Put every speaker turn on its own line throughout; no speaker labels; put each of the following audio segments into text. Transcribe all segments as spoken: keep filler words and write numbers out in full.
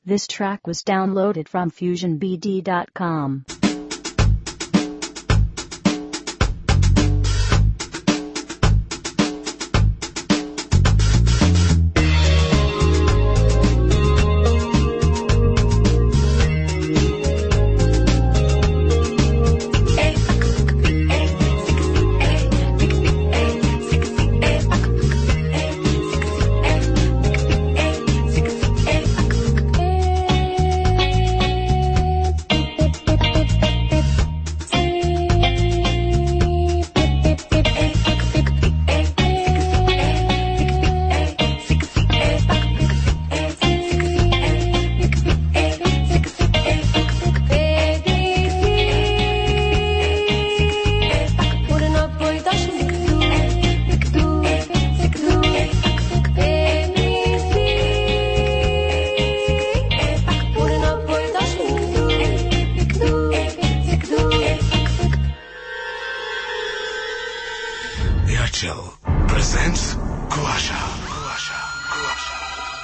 This track was downloaded from fusion b d dot com.
presents Kuasha. Kuasha. Kuasha.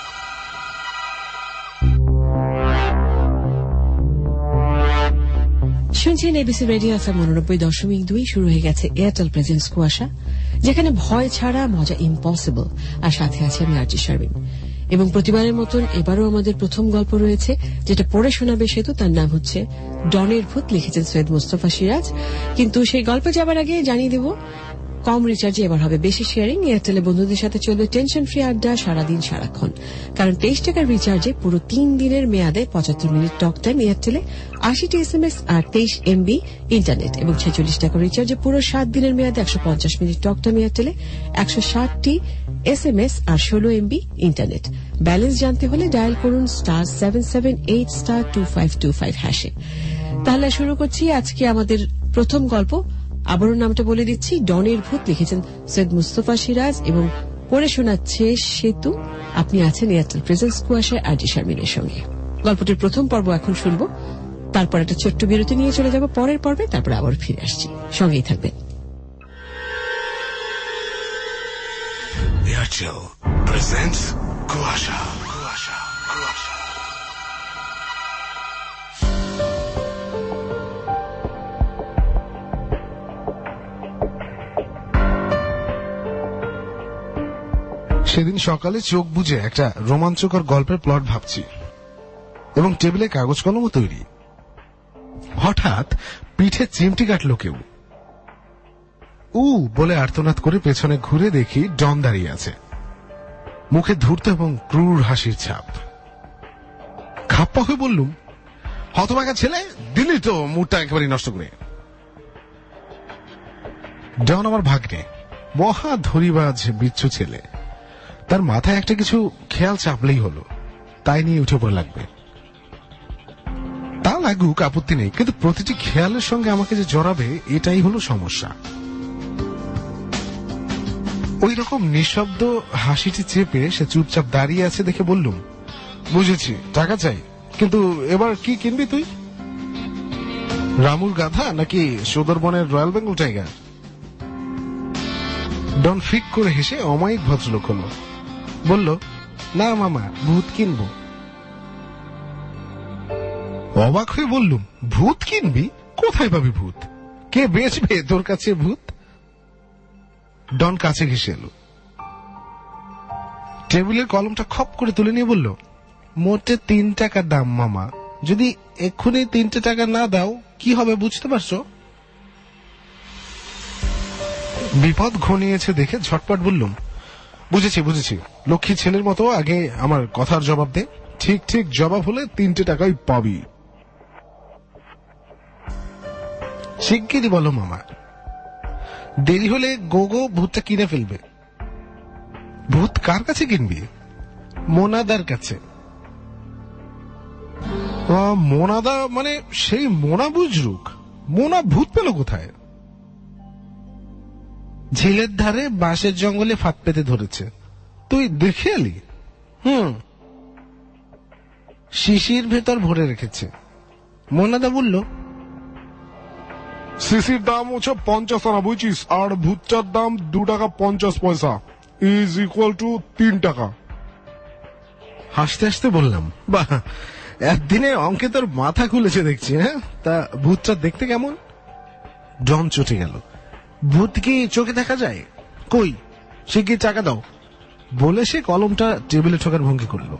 শুনছেন ABC radio FM উননব্বই দশমিক দুই। শুরু হয়ে গেছে এয়ারটেল প্রেজেন্স কুয়াশা, যেখানে ভয় ছাড়া মজা ইম্পসিবল। আর সাথে আছে আমি আরজি শারমিন। এবং প্রতিবারের মতন এবারও আমাদের প্রথম গল্প রয়েছে, যেটা পড়ে শোনাবে সেতু। তার নাম হচ্ছে ডনের ভূত, লিখেছেন সৈয়দ মুস্তফা সিরাজ। কিন্তু সেই গল্পে যাবার আগে জানিয়ে দেব, কম রিচার্জে এবার হবে বেশি শেয়ারিং। এয়ারটেলে বন্ধুদের সাথে চলবে টেনশন ফ্রি আড্ডা সারাদিন সারাক্ষণ। কারণ তেইশ টাকার রিচার্জে পুরো তিন দিনের মেয়াদে পঁচাত্তর মিনিট টক টাইম এয়ারটেলে, আশিটি এস এম এস আর তেইশ এমবি ইন্টারনেট। এবং ছেচল্লিশ টাকার রিচার্জে পুরো সাত দিনের মেয়াদে একশো পঞ্চাশ মিনিট টক টাইম এয়ারটেলে, একশো ষাটটি এস এম এস আর ষোলো এমবি ইন্টারনেট। ব্যালেন্স জানতে হলে ডায়াল করুন star seven seven eight star two five two five হ্যাশে। তাহলে শুরু করছি আজকে আমাদের প্রথম গল্প। আবারও নামটা বলে দিচ্ছি, ডনের ভূত, লিখেছেন সৈয়দ মুস্তফা সিরাজ এবং পড়ে শোনাচ্ছে সেতু। আপনি আছেন এয়ারটেল প্রেজেন্স কুয়াশায় আরজি শারমিনের সঙ্গে। গল্পটির প্রথম পর্ব এখন শুনবো, তারপর একটা ছোট্ট বিরতি নিয়ে চলে যাব পরের পর্বে, তারপর আবার ফিরে আসছি। সঙ্গেই থাকবেন।
এয়ারটেল প্রেজেন্স কুয়াশা। কুয়াশা। কুয়াশা।
সেদিন সকালে চোখ বুজে একটা রোমাঞ্চকর গল্পের প্লট ভাবছি এবং টেবিলে কাগজ কলমও তৈরি। হঠাৎ পিঠে চিমটি কাটল কেউ। উ বলে আর্তনাদ করে পেছনে ঘুরে দেখি ডন দাঁড়িয়ে আছে, মুখে ধূর্ত এবং ক্রূর হাসির ছাপ। খাপ্পা হয়ে বললুম, হতভাগা ছেলে, দিলি তো মুডটা একেবারে নষ্ট করে। ডন আমার ভাগ্নে, মহা ধরিবাজ বিচ্ছু ছেলে। তার মাথায় একটা কিছু খেয়াল চাপলেই হলো, তাই নিয়ে উঠে পড়ে লাগবে। তা লাগুক, আপত্তি নেই, কিন্তু প্রতিটি খেয়ালের সঙ্গে আমাকে যে জড়াবে এটাই হলো সমস্যা। ওই রকম নিঃশব্দ হাসিটি চেপে সে চুপচাপ দাঁড়িয়ে আছে দেখে বললুম, বুঝেছি, টাকা চাই, কিন্তু এবার কি কিনবি তুই? রামুর গাধা নাকি সুন্দরবনের রয়্যাল বেঙ্গল টাইগার? ডন ফিক করে হেসে অমায়িক ভদ্রলোক হলো, বলল, না মামা, ভূত কিনবো। অবাক হয়ে বললুম, ভূত কিনবি? কোথায় পাবি ভূত? কে বেচবে তোর কাছে ভূত? ডন কাছে ঘেসে এলো, টেবিলের কলমটা খপ করে তুলে নিয়ে বলল, মোটে তিন টাকা দাম মামা, যদি এক্ষুনি তিনটে টাকা না দাও কি হবে বুঝতে পারছো? বিপদ ঘনিয়েছে দেখে ঝটপট বললুম, বুঝেছি বুঝেছি, লক্ষ্মী ছেলের মতো আগে আমার কথার জবাব দে। ঠিক ঠিক জবাব হলে তিনটে টাকাই পাবি। শিগগিরই বলো মামা, দেরি হলে গোগো ভূতটা কিনে ফেলবে। ভূত কার কাছে কিনবি? মোনাদার কাছে। মোনাদা মানে সেই মোনা বুজরুক? মোনা ভূত পেল কোথায়? ঝিলের ধারে বাঁশের জঙ্গলে ফাঁদ পেতে ধরেছে, তুই দেখে এলি? হুম, শিশির ভেতর ভরে রেখেছে। মোনাদা বলল, শিশির দাম হচ্ছে পঞ্চাশ আনা, বুঝছিস, আর ভূতটার দাম দু টাকা পঞ্চাশ পয়সা, ইজ ইকুয়াল টু তিন টাকা। হাসতে হাসতে বললাম, বাহ, একদিনে অঙ্কে তোর মাথা খুলেছে দেখছি। হ্যাঁ, তা ভূতটা দেখতে কেমন? ডন চটে গেল। ভূত কি চোখে দেখা যায়? কই, সে কি টাকা দাও বলে সে কলমটা টেবিলে ঠোকার ভঙ্গি করল।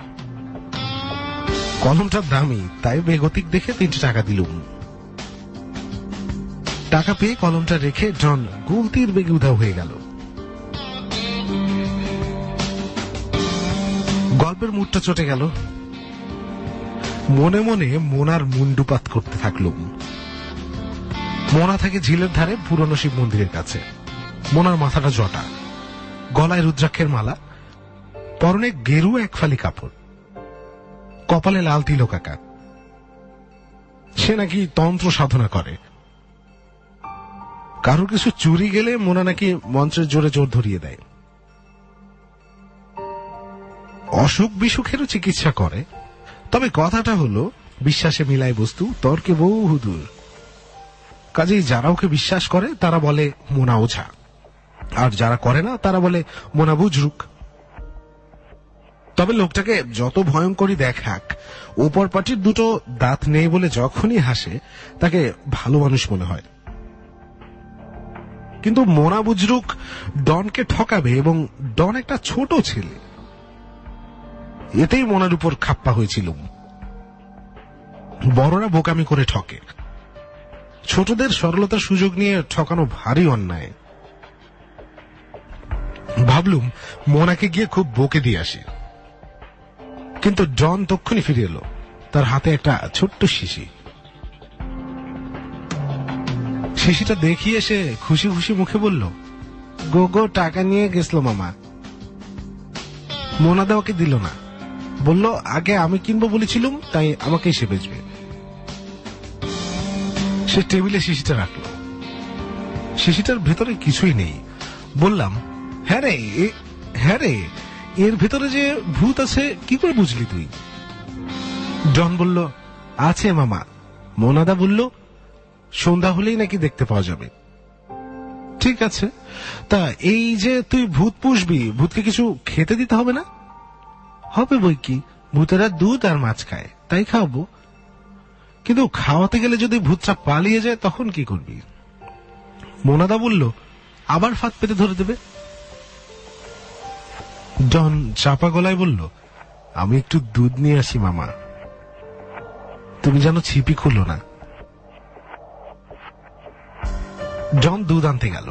কলমটার দামি, তাই বেগতিক দেখে তিনটে টাকা দিলুম। টাকা পেয়ে কলমটা রেখে ডন গুলতির বেগে উধাও হয়ে গেল। গল্পের মুডটা চটে গেল। মনে মনে মোনার মুন্ডুপাত করতে থাকলুম। মোনা থাকে ঝিলের ধারে পুরনো শিব মন্দিরের কাছে। মোনার মাথাটা জটা, গলায় রুদ্রাক্ষের মালা, পরনে গেরু এক ফালি কাপড়, কপালে লাল তিলক আঁকা। সে নাকি তন্ত্র সাধনা করে। কারো কিছু চুরি গেলে মোনা নাকি মন্ত্রের জোরে জোর ধরিয়ে দেয়। অসুখ বিসুখেরও চিকিৎসা করে। তবে কথাটা হলো, বিশ্বাসে মিলায় বস্তু, তর্কে বহু দূর। কাজেই যারা ওকে বিশ্বাস করে তারা বলে মোনা ওঝা, আর যারা করে না তারা বলে মোনা বুজরুক। তবে লোকটাকে যত ভয়ঙ্করই দেখাক, ওপর পাটির দুটো দাঁত নেই বলে যখনই হাসে তাকে ভালো মানুষ মনে হয়। কিন্তু মোনা বুজরুক ডনকে ঠকাবে, এবং ডন একটা ছোট ছেলে। এতেই মোনার উপর খাপ্পা হয়েছিল। বড়রা বোকামি করে ঠকে, ছোটদের সরলতার সুযোগ নিয়ে ঠকানো ভারী অন্যায়। ভাবলুম মোনাকে গিয়ে খুব বকে দিয়ে আসি। কিন্তু ডন তক্ষুনি ফিরে এলো, তার হাতে একটা ছোট্ট শিশি। শিশিটা দেখিয়ে সে খুশি খুশি মুখে বলল, গো গো টাকা নিয়ে গেছিল মামা। মোনাদা ওকে দিল না, বলল আগে আমি কিনবো বলেছিলুম, তাই আমাকেই সে বেচবে। সে টেবিলে শিশিটা রাখলো। শিশিটার ভেতরে কিছুই নেই। বললাম, হ্যাঁ রে, হ্যাঁ রে, এর ভেতরে যে ভূত আছে কি করে বুঝলি তুই? ডন বলল, আছে মামা। মোনাদা বলল, সন্ধ্যা হলেই নাকি দেখতে পাওয়া যাবে। ঠিক আছে, তা এই যে তুই ভূত পুষবি, ভূতকে কিছু খেতে দিতে হবে না? হবে বই কি, ভূতেরা দুধ আর মাছ খায়, তাই খাওয়াবো। কিন্তু খাওয়াতে গেলে যদি ভূতটা পালিয়ে যায় তখন কি করবি? মোনাদা বলল, আবার ফাঁদ পেতে ধরে দেবে। ডন চাপা গলায় বলল, আমি একটু দুধ নিয়ে আসি মামা, তুমি যেন ছিপি খুলো না। জন দুধ আনতে গেল।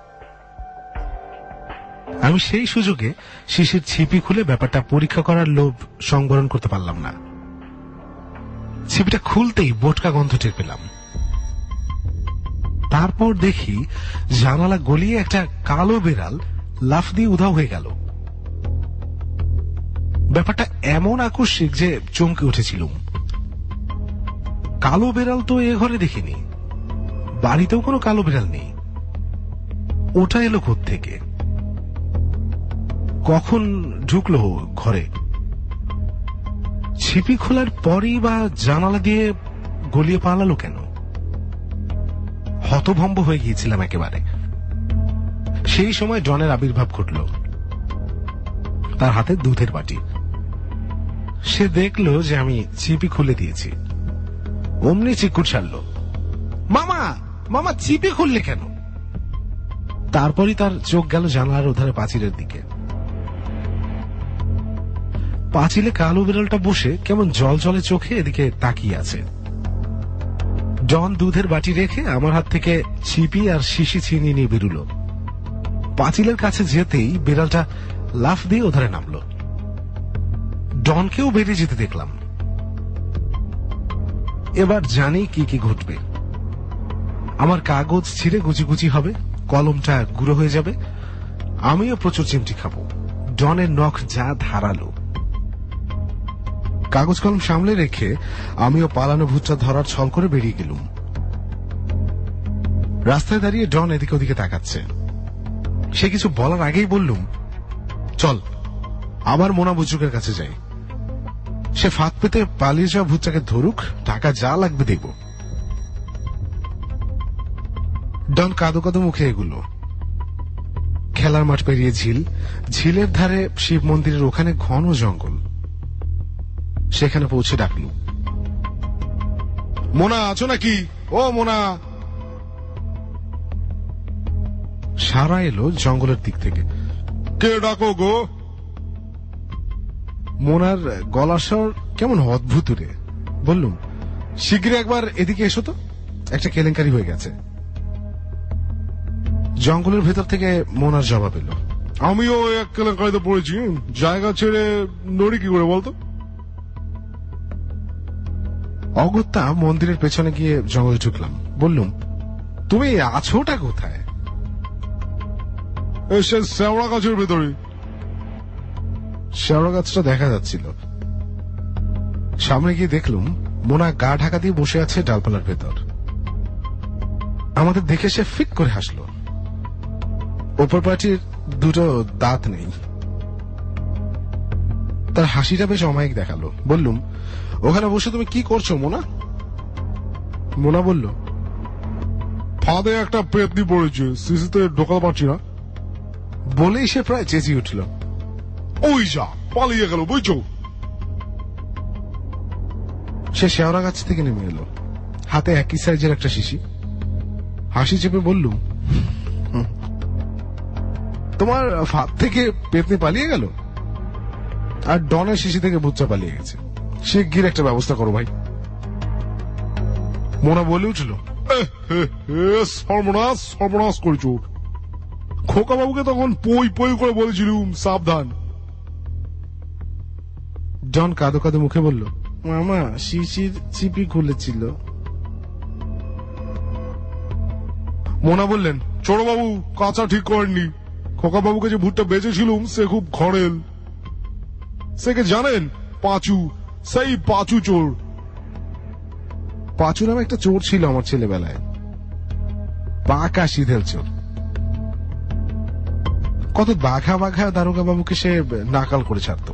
আমি সেই সুযোগে শিশির ছিপি খুলে ব্যাপারটা পরীক্ষা করার লোভ সংবরণ করতে পারলাম না। ছিপিটা খুলতেই বোটকা গন্ধ টের পেলাম। তারপর দেখি জানালা গলিয়ে একটা কালো বেড়াল লাফ দিয়ে উধাও হয়ে গেল। ব্যাপারটা এমন আকস্মিক যে চমকে উঠেছিলুম। কালো বেড়াল তো এ ঘরে দেখিনি, বাড়িতেও কোনো কালো বিড়াল নেই। ওটা এলো কোত্থেকে? কখন ঢুকলো ঘরে? ছিপি খোলার পরই বা জানালা দিয়ে গলিয়ে পালালো কেন? হতভম্ব হয়ে গিয়েছিলাম একেবারে। সেই সময় ডনের আবির্ভাব ঘটল। তার হাতে দুধের বাটি। সে দেখলো যে আমি ছিপি খুলে দিয়েছি। অমনি চিকুট ছাড়ল, মামা মামা ছিপি খুললে কেন? তারপরই তার চোখ গেল জানালার ওধারে পাঁচিলের দিকে। পাঁচিলে কালো বিড়ালটা বসে কেমন জল জলে চোখে এদিকে তাকিয়ে আছে। ডন দুধের বাটি রেখে আমার হাত থেকে ছিপি আর শিশি ছিনিয়ে নিয়ে বেরুলো। পাঁচিলের কাছে যেতেই বিড়ালটা লাফ দিয়ে ওধারে নামলো। ডনকেও বেরিয়ে যেতে দেখলাম। এবার জানি কি কি ঘটবে। আমার কাগজ ছিঁড়ে গুচি গুচি হবে, কলমটা গুঁড়ো হয়ে যাবে, আমিও প্রচুর চিমটি খাবো। ডনের নখ যা ধারালো। কাগজ কলম সামলে রেখে আমিও পালানো ভূতটা ধরার ছল করে বেরিয়ে গেলুম। রাস্তায় দাঁড়িয়ে ডন এদিকে ওদিকে তাকাচ্ছে। সে কিছু বলার আগেই বললুম, চল আবার মোনা বুজরুকের কাছে যাই। সে ফাঁদ পেতে পালিয়ে যাওয়া ভূতটাকে ধরুক, টাকা যা লাগবে দেব। ডন কাদো কাদো মুখে এগুলো। খেলার মাঠ পেরিয়ে ঝিল, ঝিলের ধারে শিব মন্দিরের ওখানে ঘন জঙ্গল। সেখানে পৌঁছে ডাকলুম, মোনা আছো নাকি? ও মোনা। সারা এলো জঙ্গলের দিক থেকে। কে ডাকো গো? মোনার গলার স্বর কেমন অদ্ভুত রে। বললুম, শিগগিরই একবার এদিকে এসো তো, একটা কেলেঙ্কারি হয়ে গেছে। জঙ্গলের ভেতর থেকে মোনার জবাব এলো, আমিও এক কেলেঙ্কারিতে পড়েছি, জায়গা ছেড়ে নড়ি কি করে বলতো? অগত্যা মন্দিরের পেছনে গিয়ে জঙ্গলে ঢুকলাম। বললুম, তুমি আছোটা কোথায়? সে শ্যাওড়া গাছের ভেতরে। শ্যাওড়া গাছটা দেখা যাচ্ছিল। সামনে গিয়ে দেখলুম মোনা গা ঢাকা দিয়ে বসে আছে ডালপালার ভেতর। আমাদের দেখে সে ফিক করে হাসল। ওপর পাটির দুটো দাঁত নেই। তার হাসিটা বেশ অমায়িক দেখালো। বললুম, ওখানে বসে তুমি কি করছো মোনা? মোনা বলল, ফাঁদে একটা পেতনি পড়েছে, সিসিতে ঢোকাতে পারছি না। বলেই সে প্রায় চেঁচিয়ে উঠল, ওই যা পালিয়ে গেল বুঝছো। সে শেওড়া গাছ থেকে নেমে এলো, হাতে একই সাইজের একটা শিশি। হাসি চেপে বললুম, তোমার ফাঁদ থেকে পেতনি পালিয়ে গেল, আর ডনের শিশি থেকে বুচ্চা পালিয়ে গেছে। শিগগির একটা ব্যবস্থা করো ভাই। মোনা বলে উঠল, সর্বনাশ সর্বনাশ করেছো। খোকা বাবুকে তখন পই পই করে বলেছিলুম সাবধান। ডন কাঁদো কাঁদো মুখে বলল, মামা শিশির চিপি খুলেছিল। মোনা বললেন, ছোট বাবু কাঁচা ঠিক করেননি। খোকা বাবুকে যে ভুট্টা বেঁচেছিলুম সে খুব ঘরেল। সেকে জানেন? পাঁচু, সেই পাঁচু চোর। পাঁচু নামে একটা চোর ছিল আমার ছেলেবেলায়, বাঁকা সিধেল চোর। কত বাঘা বাঘা দারোগা বাবুকে সে নাকাল করে ছাড়ত।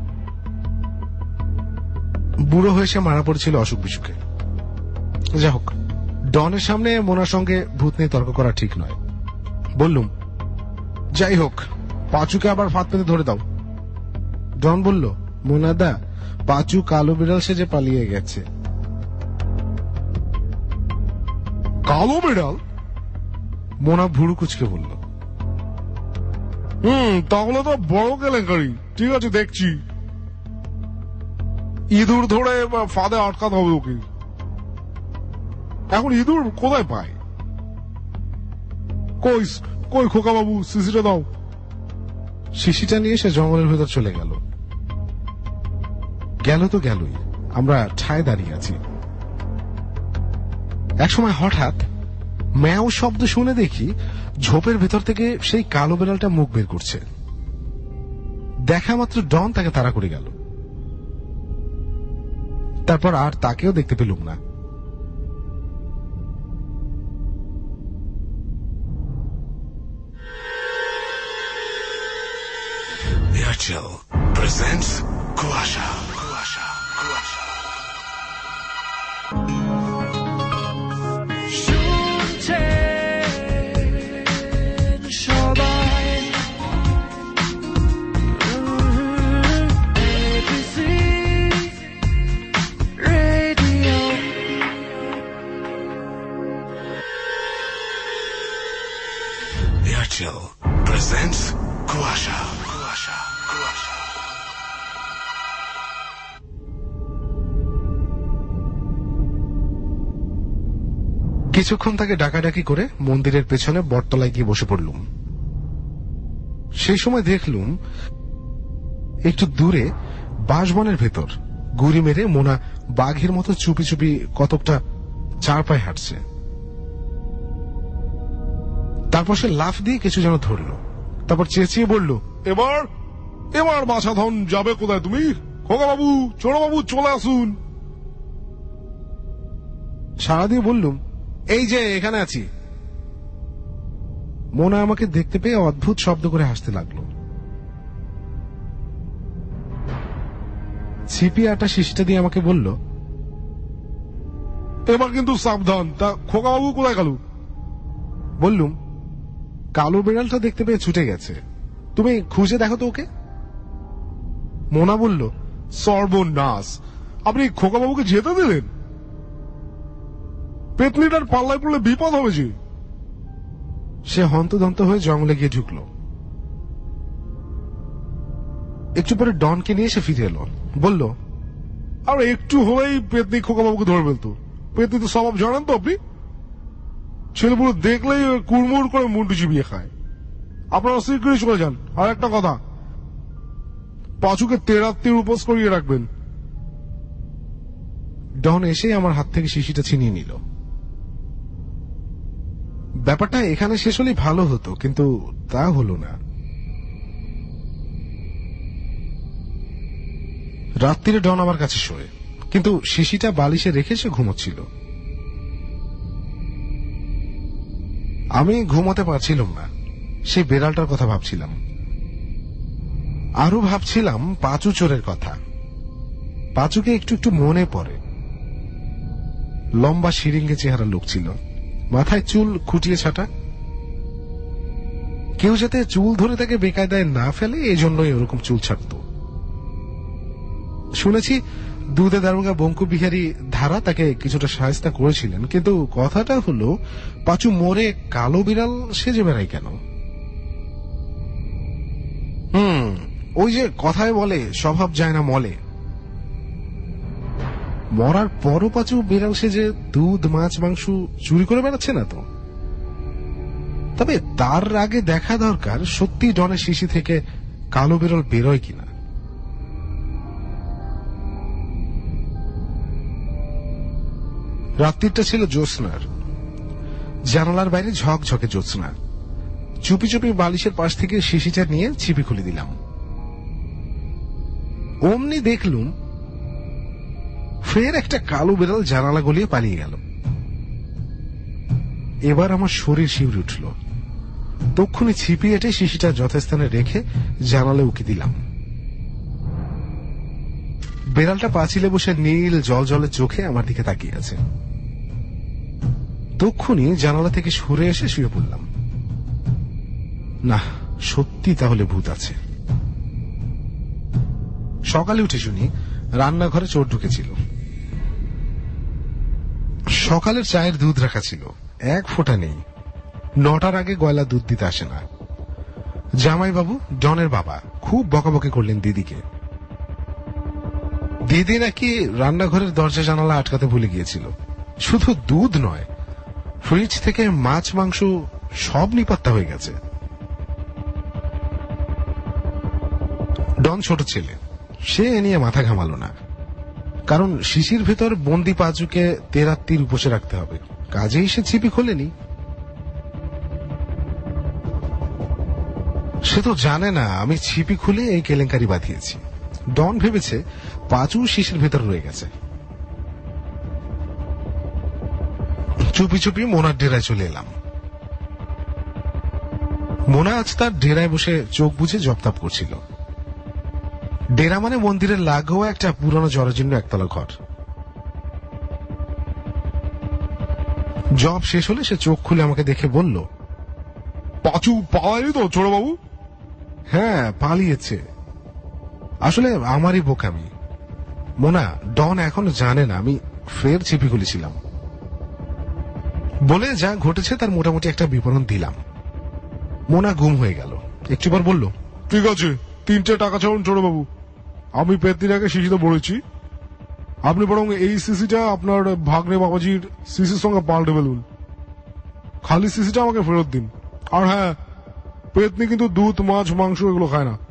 বুড়ো হয়ে সে মারা পড়েছিল অসুখ বিসুখে। যা হোক, ডনের সামনে মোনার সঙ্গে ভূত নিয়ে তর্ক করা ঠিক নয়। বললুম, যাই হোক, পাঁচুকে আবার ফাঁদ পেতে ধরে দাও। ডন বলল, মোনাদা, পাঁচু কালো বিড়াল সেজে পালিয়ে গেছে। কালো বিড়াল? মোনা ভুরু কুচকে বলল, হুম, তাহলে তো বড় কেলেঙ্কারি। ঠিক আছে, দেখছি। ইঁদুর ধরে ফাঁদে আটকাতে হবে ওকে। এখন ইঁদুর কোথায় পায়? কই কই খোকা বাবু, শিশিটা দাও। শিশিটা নিয়ে সে জঙ্গলের ভেতর চলে গেল। গেল তো গেলই, আমরা ঠায় দাঁড়িয়ে আছি। একসময় হঠাৎ ম্যাও শব্দ শুনে দেখি ঝোপের ভেতর থেকে সেই কালো বেড়ালটা মুখ বের করছে। দেখা মাত্র ডন তাকে তাড়া করে গেল। তারপর আর তাকেও দেখতে পেলুম না।
Airtel presents Kuasha. Kuasha. Kuasha. Airtel presents Kuasha. Kuasha. Kuasha.
কিছুক্ষণ তাকে ডাকাডাকি করে মন্দিরের পেছনে বটতলায় গিয়ে বসে পড়লুম। সেই সময় দেখলুম একটু দূরে বাঁশবনের ভেতর গুড়ি মেরে মোনা বাঘের মতো চুপি চুপি কতকটা চার পায়ে হাঁটছে। তারপর সে লাফ দিয়ে কিছু যেন ধরল, তারপর চেঁচিয়ে বলল, এবার এবার বাছা ধন যাবে কোথায় তুমি? খোকা বাবু, ছোট বাবু, চলে আসুন। সাড়া দিয়ে বললুম, এই যে এখানে আছি। মোনা আমাকে দেখতে পেয়ে অদ্ভুত শব্দ করে হাসতে লাগলো। ছিপি আটা শিশিটা দিয়ে আমাকে বলল, এবার কিন্তু সাবধান। তা খোকা বাবু কোথায় গেল? বললুম, কালো বিড়ালটা দেখতে পেয়ে ছুটে গেছে, তুমি খুঁজে দেখো তো ওকে। মোনা বলল,
সর্বনাশ, আপনি খোকাবাবুকে যেতে দিলেন? পেতনিটার পাল্লায় পড়লে বিপদ হবে যে।
সে হন্তদন্ত হয়ে জঙ্গলে গিয়ে ঢুকলো। একটু পরে ডনকে নিয়ে সে ফিরে এলো, বলল,
আর একটু হলেই পেতনি খোকাবাবুকে ধরে ফেলতো। পেতনি তো স্বভাব জানেন তো আপনি, ছেলেপুলো দেখলেই কুড়মুড় করে মুন্ডু চিবিয়ে খায়। আপনারা শীঘ্রই চলে যান। আর একটা কথা, পাঁচুকে তেরাত্রির উপোস করিয়ে রাখবেন।
ডন এসে আমার হাত থেকে শিশিটা ছিনিয়ে নিল। ব্যাপারটা এখানে শেষ হলেই ভালো হতো, কিন্তু তা হলো না। রাত্রিরে ডন আমার কাছে শোয়, কিন্তু শিশিটা বালিশে রেখে সে ঘুমোচ্ছিল। আমি ঘুমোতে পারছিলাম না, সেই বেড়ালটার কথা ভাবছিলাম। আরো ভাবছিলাম পাঁচু চোরের কথা। পাঁচুকে একটু একটু মনে পড়ে। লম্বা শিরিঙ্গে চেহারা লোক ছিল, মাথায় চুল খুটিয়ে ছাটা। কেউ যাতে চুল ধরে তাকে বেকায়দায় না ফেলে এজন্যই ওরকম চুল ছাড়ত। শুনেছি দুধে দারোগা বঙ্কু বিহারী ধারা তাকে কিছুটা সাহায্য করেছিলেন, কিন্তু কথাটা হলো পাঁচু মরে কালো বিড়াল সেজে বেড়ায় কেন? হুম ওই যে কথায় বলে স্বভাব যায় না মলে। মরার পরও পাঁচু বিড়াল সেজে দুধ মাছ মাংস চুরি করে বেড়াচ্ছে না তো? তবে তার আগে দেখা দরকার সত্যি ডনের শিশি থেকে কালো বিড়াল বেরোয় কিনা। রাত্রিটা ছিল জ্যোৎস্নার। জানালার বাইরে ঝকঝকে জ্যোৎস্না। চুপি চুপি বালিশের পাশ থেকে শিশিটা নিয়ে ছিপি খুলে দিলাম। অমনি দেখলুম ফের একটা কালো বিড়াল জানালা গলিয়ে পালিয়ে গেল। এবার আমার শরীর শিউরে উঠল। তক্ষুনি ছিপি এঁটে শিশিটা যথাস্থানে রেখে জানালে উকি দিলাম। বেড়ালটা পাঁচিলে বসে নীল জল জলে চোখে আমার দিকে তাকিয়ে আছে। তক্ষুনি জানালা থেকে সরে এসে শুয়ে পড়লাম। না, সত্যি তাহলে ভূত আছে। সকালে উঠে শুনি রান্নাঘরে চোর ঢুকেছিল। সকালের চায়ের দুধ রাখা ছিল, এক ফোঁটা নেই। নটার আগে গয়লা দুধ দিতে আসে না। জামাইবাবু, ডনের বাবা, খুব বকাবকি করলেন দিদিকে। দিদি নাকি রান্নাঘরের দরজা জানালা আটকাতে ভুলে গিয়েছিল। শুধু দুধ নয়, ফ্রিজ থেকে মাছ মাংস সব নিপাত্তা হয়ে গেছে। ডন ছোট ছেলে, সে এ নিয়ে মাথা ঘামালো না, কারণ শিশির ভেতর বন্দি পাঁচুকে তেরাত্রির উপসে রাখতে হবে। কাজেই সে ছিপি খোলেনি। সে তো জানে না আমি ছিপি খুলে এই কেলেঙ্কারি বাঁধিয়েছি। ডন ভেবেছে পাঁচু শিশির ভেতর রয়ে গেছে। চুপি চুপি মোনার ডেরায় চলে এলাম। মোনা আজ তার ডেরায় বসে চোখ বুঝে জপতাপ করছিল। ডেরা মানে মন্দিরের লাগোয়া একটা পুরনো জরাজীর্ণ একতলা ঘর। জব শেষ হলে সে চোখ খুলে আমাকে দেখে বলল,
পাঁচু পালায়নি তো ছোটবাবু?
হ্যাঁ, পালিয়েছে। আসলে আমারই বোকামি। মোনা, ডন এখনো জানে না আমি ফের ছিপি খুলেছিলাম। বলে যা ঘটেছে তার মোটামুটি একটা বিবরণ দিলাম। মোনা গুম হয়ে গেল। একটু পর বলল,
ঠিক আছে, তিনটে টাকা ছাড়ুন ছোটবাবু। আমি পেতনির আগে শিশিতে বলেছি, আপনি বরং এই সিসিটা আপনার ভাগ্নে বাবাজির সিসির সঙ্গে পাল্টে ফেলুন। খালি সিসিটা আমাকে ফেরত দিন। আর হ্যাঁ, পেতনি কিন্তু দুধ মাছ মাংস এগুলো খায় না।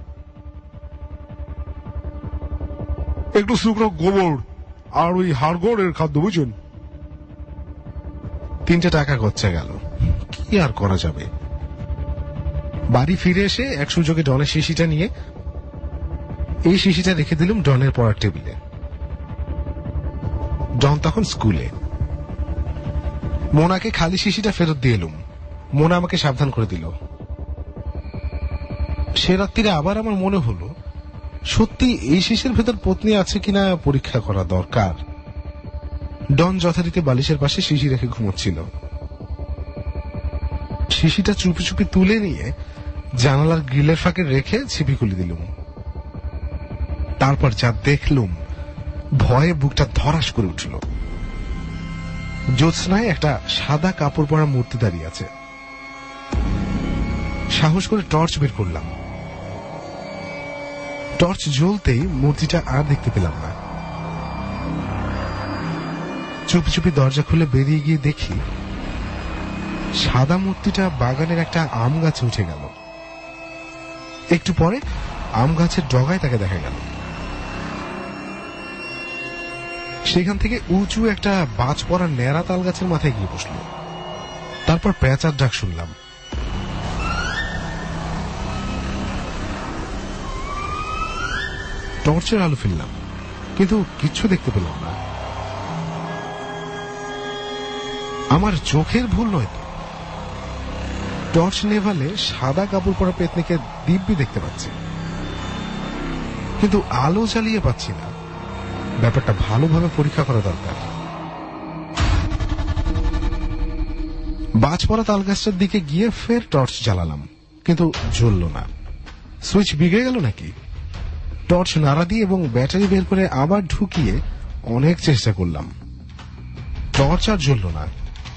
একটু শুকনো গোবর আর ওই হাড়গোড় এর খাদ্য, বুঝছেন?
তিনটে টাকা গচ্চা গেল, কি আর করা যাবে। বাড়ি ফিরে এসে এক সুযোগে ডনের শিশিটা নিয়ে এই শিশিটা রেখে দিলাম ডনের পড়ার টেবিলে। ডন তখন স্কুলে। মোনাকে খালি শিশিটা ফেরত দিয়ে এলুম। মোনা আমাকে সাবধান করে দিল। সে রাত্রিরে আবার আমার মনে হলো সত্যি এই শিশির ভেতর পত্নী আছে কিনা পরীক্ষা করা দরকার। ডন যথারীতি বালিশের পাশে শিশি রেখে ঘুমোচ্ছিল। শিশিটা চুপি চুপি তুলে নিয়ে জানালার গ্রিলের ফাঁকে রেখে ছিপি খুলে দিলুম। তারপর যা দেখলুম, ভয়ে বুকটা ধরাস করে উঠল। জ্যোৎস্নায় একটা সাদা কাপড় পরা মূর্তি দাঁড়িয়ে আছে। সাহস করে টর্চ বের করলাম। টর্চ জ্বলতেই মূর্তিটা আর দেখতে পেলাম না। চুপি চুপি দরজা খুলে বেরিয়ে গিয়ে দেখি সাদা মূর্তিটা বাগানের একটা আম গাছে উঠে গেল। একটু পরে আম গাছের ডগায় তাকে দেখা গেল। সেখান থেকে উঁচু একটা বাজ পড়া ন্যাড়া তাল গাছের মাথায় গিয়ে বসল। তারপর পেঁচার ডাক শুনলাম। টর্চের আলো ফেললাম, কিন্তু কিচ্ছু দেখতে পেলাম না। আমার চোখের ভুল নয় তো, টর্চ নেভালে সাদা কাপড় পরা পেতনিকে দিব্যি দেখতে পাচ্ছি, কিন্তু আলো জ্বালিয়ে পাচ্ছি না। ব্যাপারটা ভালোভাবে পরীক্ষা করা দরকার। বাজ পড়া তাল গাছটার দিকে গিয়ে ফের টর্চ জ্বালালাম, কিন্তু জ্বলল না। সুইচ বিগড়ে গেল নাকি? টর্চ নাড়া দিয়ে এবং ব্যাটারি বের করে আবার ঢুকিয়ে অনেক চেষ্টা করলাম, টর্চ আর জ্বলল না।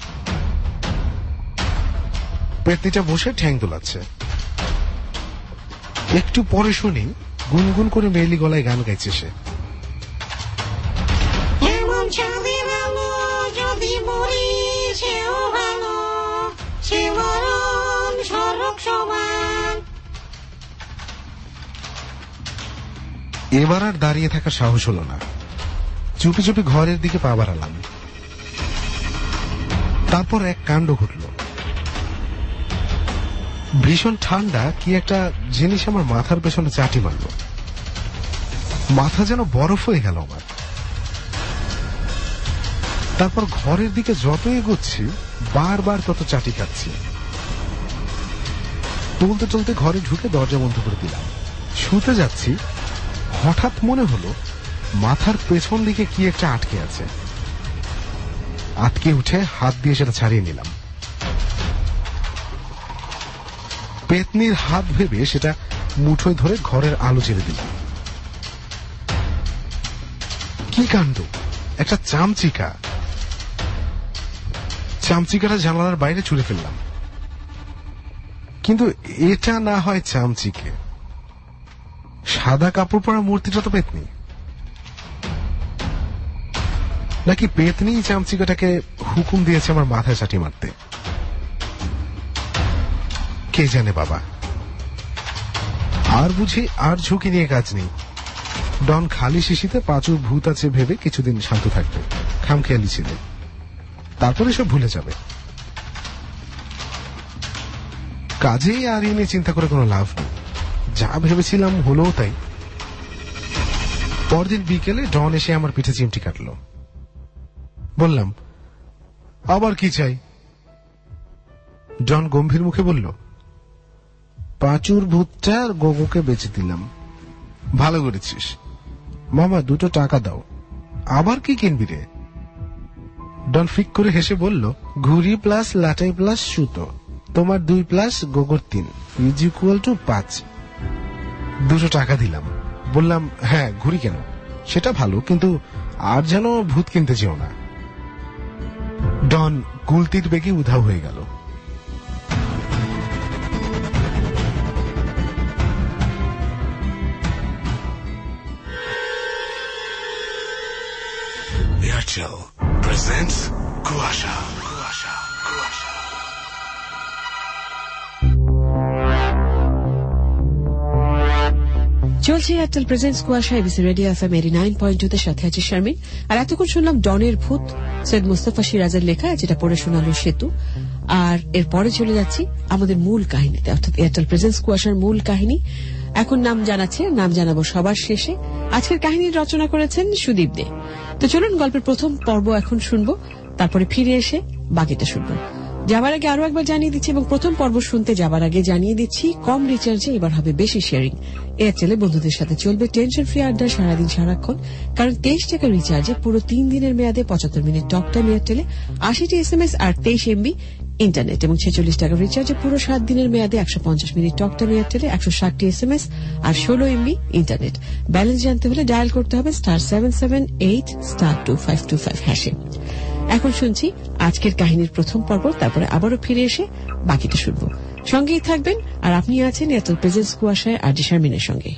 পেতনিটা বসে ঠ্যাং দোলাচ্ছে। একটু পরে শুনি গুনগুন করে মেয়েলি গলায় গান গাইছে সে। এবার আর দাঁড়িয়ে থাকার সাহস হলো না। চুপি চুপি ঘরের দিকে পা বাড়ালাম। তারপর এক কাণ্ড ঘটল। ভীষণ ঠান্ডা কি একটা জিনিস আমার মাথার পেছনে চাটি মারল। মাথা যেন বরফ হয়ে গেল আমার। তারপর ঘরের দিকে যত এগোচ্ছি বারবার তত চাটি খাচ্ছি। টলতে টলতে ঘরে ঢুকে দরজা বন্ধ করে দিলাম। শুতে যাচ্ছি, হঠাৎ মনে হলো মাথার পেছন দিকে কি একটা আটকে আছে। আটকে উঠে হাত দিয়ে সেটা ছাড়িয়ে নিলাম। পেতনির হাত ভেবে সেটা মুঠোয় ধরে ঘরের আলো জ্বেলে দিলাম। কি কাণ্ড! একটা চামচিকা। চামচিকাটা জানালার বাইরে ছুঁড়ে ফেললাম, কিন্তু এটা না হয় চামচিকে, সাদা কাপড় পরা মূর্তিটা তো পেতনি। নাকি পেতনি চামচিকাটাকে হুকুম দিয়েছে আমার মাথায় চাটি মারতে? কে জানে বাবা। আর বুঝি আর ঝুঁকি নিয়ে কাজ নেই। ডন খালি শিশিতে পাঁচুর ভূত আছে ভেবে কিছুদিন শান্ত থাকবে, খামখেয়ালি ছিল। তারপরে সব ভুলে যাবে। কাজেই আর এ নিয়ে চিন্তা করে কোনো লাভ নেই। যা ভেবেছিলাম হলো তাই। পরদিন বিকেলে ডন এসে আমার পিঠে চিমটি কাটলো। বললাম, আবার কি চাই? ডন গম্ভীর মুখে বলল, পাঁচুর ভূতটা আর গগুকে বেচে দিলাম। ভালো করেছিস মামা, দুটো টাকা দাও। আবার কি কিনবি রে? ডন ফিক করে হেসে বলল, ঘুড়ি প্লাস লাটাই প্লাস সুতো, তোমার দুই প্লাস গোগর তিন, ইজ ইকুয়াল টু পাঁচ। দুশো টাকা দিলাম। বললাম, হ্যাঁ ঘুড়ি কেন? সেটা ভালো, কিন্তু আর যেন ভূত কিনতে যেও না। ডন গুলতির বেগে উধাও হয়ে গেল।
Airtel presents Kuasha. Kuasha. Kuasha.
চলছে Airtel presents Kuasha, ABC radio FM eighty nine point two তে, সাথে আছে শারমিন। আর এতক্ষণ শুনলাম ডনের ভূত, সৈয়দ মুস্তাফা সিরাজের লেখা, যেটা পড়ে শোনালো সেতু। আর এরপরে চলে যাচ্ছি আমাদের মূল কাহিনীতে, অর্থাৎ এয়ারটেল প্রেজেন্টস কুয়াশার মূল কাহিনী। এখন নাম জানাচ্ছে, নাম জানাবো সবার শেষে। আজকের কাহিনীর রচনা করেছেন সুদীপ দে। তো চলুন গল্পের প্রথম পর্ব এখন শুনবো, তারপরে ফিরে এসে বাকিটা শুনবো। যাবার আগে আরো একবার জানিয়ে দিচ্ছি, এবং প্রথম পর্ব শুনতে যাবার আগে জানিয়ে দিচ্ছি, কম রিচার্জে এবার হবে বেশি শেয়ারিং। এয়ারটেলে বন্ধুদের সাথে চলবে টেনশন ফ্রি আড্ডা সারাদিন সারাক্ষণ। কারণ তেইশ টাকা রিচার্জে পুরো তিন দিনের মেয়াদে পঁচাত্তর মিনিট টক টাইম এয়ারটেলে, আশিটি এস এম এস আর তেইশ এমবি ইন্টারনেট এবং ছেচল্লিশ টাকা রিচার্জে পুরো সাত দিনের মেয়াদে একশো পঞ্চাশ মিনিট টক টাইম এয়ারটেলে, একশো ষাটটি এস এম এস আর ষোলো এমবি ইন্টারনেট। ব্যালেন্স জানতে হলে ডায়াল করতে হবে star seven seven eight star two five two five হ্যাশে। এখন শুনছি আজকের কাহিনীর প্রথম পর্ব, তারপরে আবারও ফিরে এসে বাকিটা শুনব। সঙ্গেই থাকবেন, আর আপনি আছেন এয়ারটেল প্রেজেন্স কুয়াশায় আর জি শারমিনের সঙ্গে।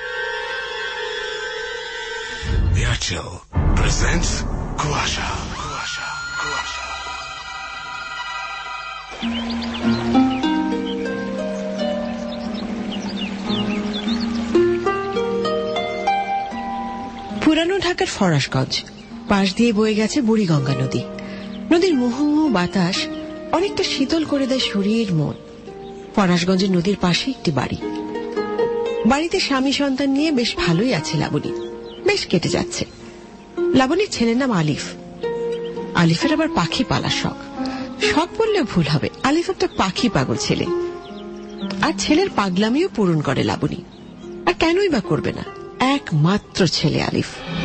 Airtel presents Kuasha. Kuasha. Kuasha.
পুরানো ঢাকার ফরাসগঞ্জ পাশ দিয়ে বয়ে গেছে বুড়িগঙ্গা নদী। নদীর মুহুর্মুহু বাতাস অনেকটা শীতল করে দেয় শরীর মন। ফরাসগঞ্জের নদীর পাশে একটি বাড়ি। বাড়িতে স্বামী সন্তান নিয়ে বেশ ভালোই আছে লাবণী, বেশ কেটে যাচ্ছে। লাবণীর ছেলের নাম আলিফ। আলিফের আবার পাখি পালার শখ। শখ বললেও ভুল হবে, আলিফ একটা পাখি পাগল ছেলে। আর ছেলের পাগলামিও পূরণ করে লাবণী। আর কেনই বা করবে না, একমাত্র ছেলে আলিফ।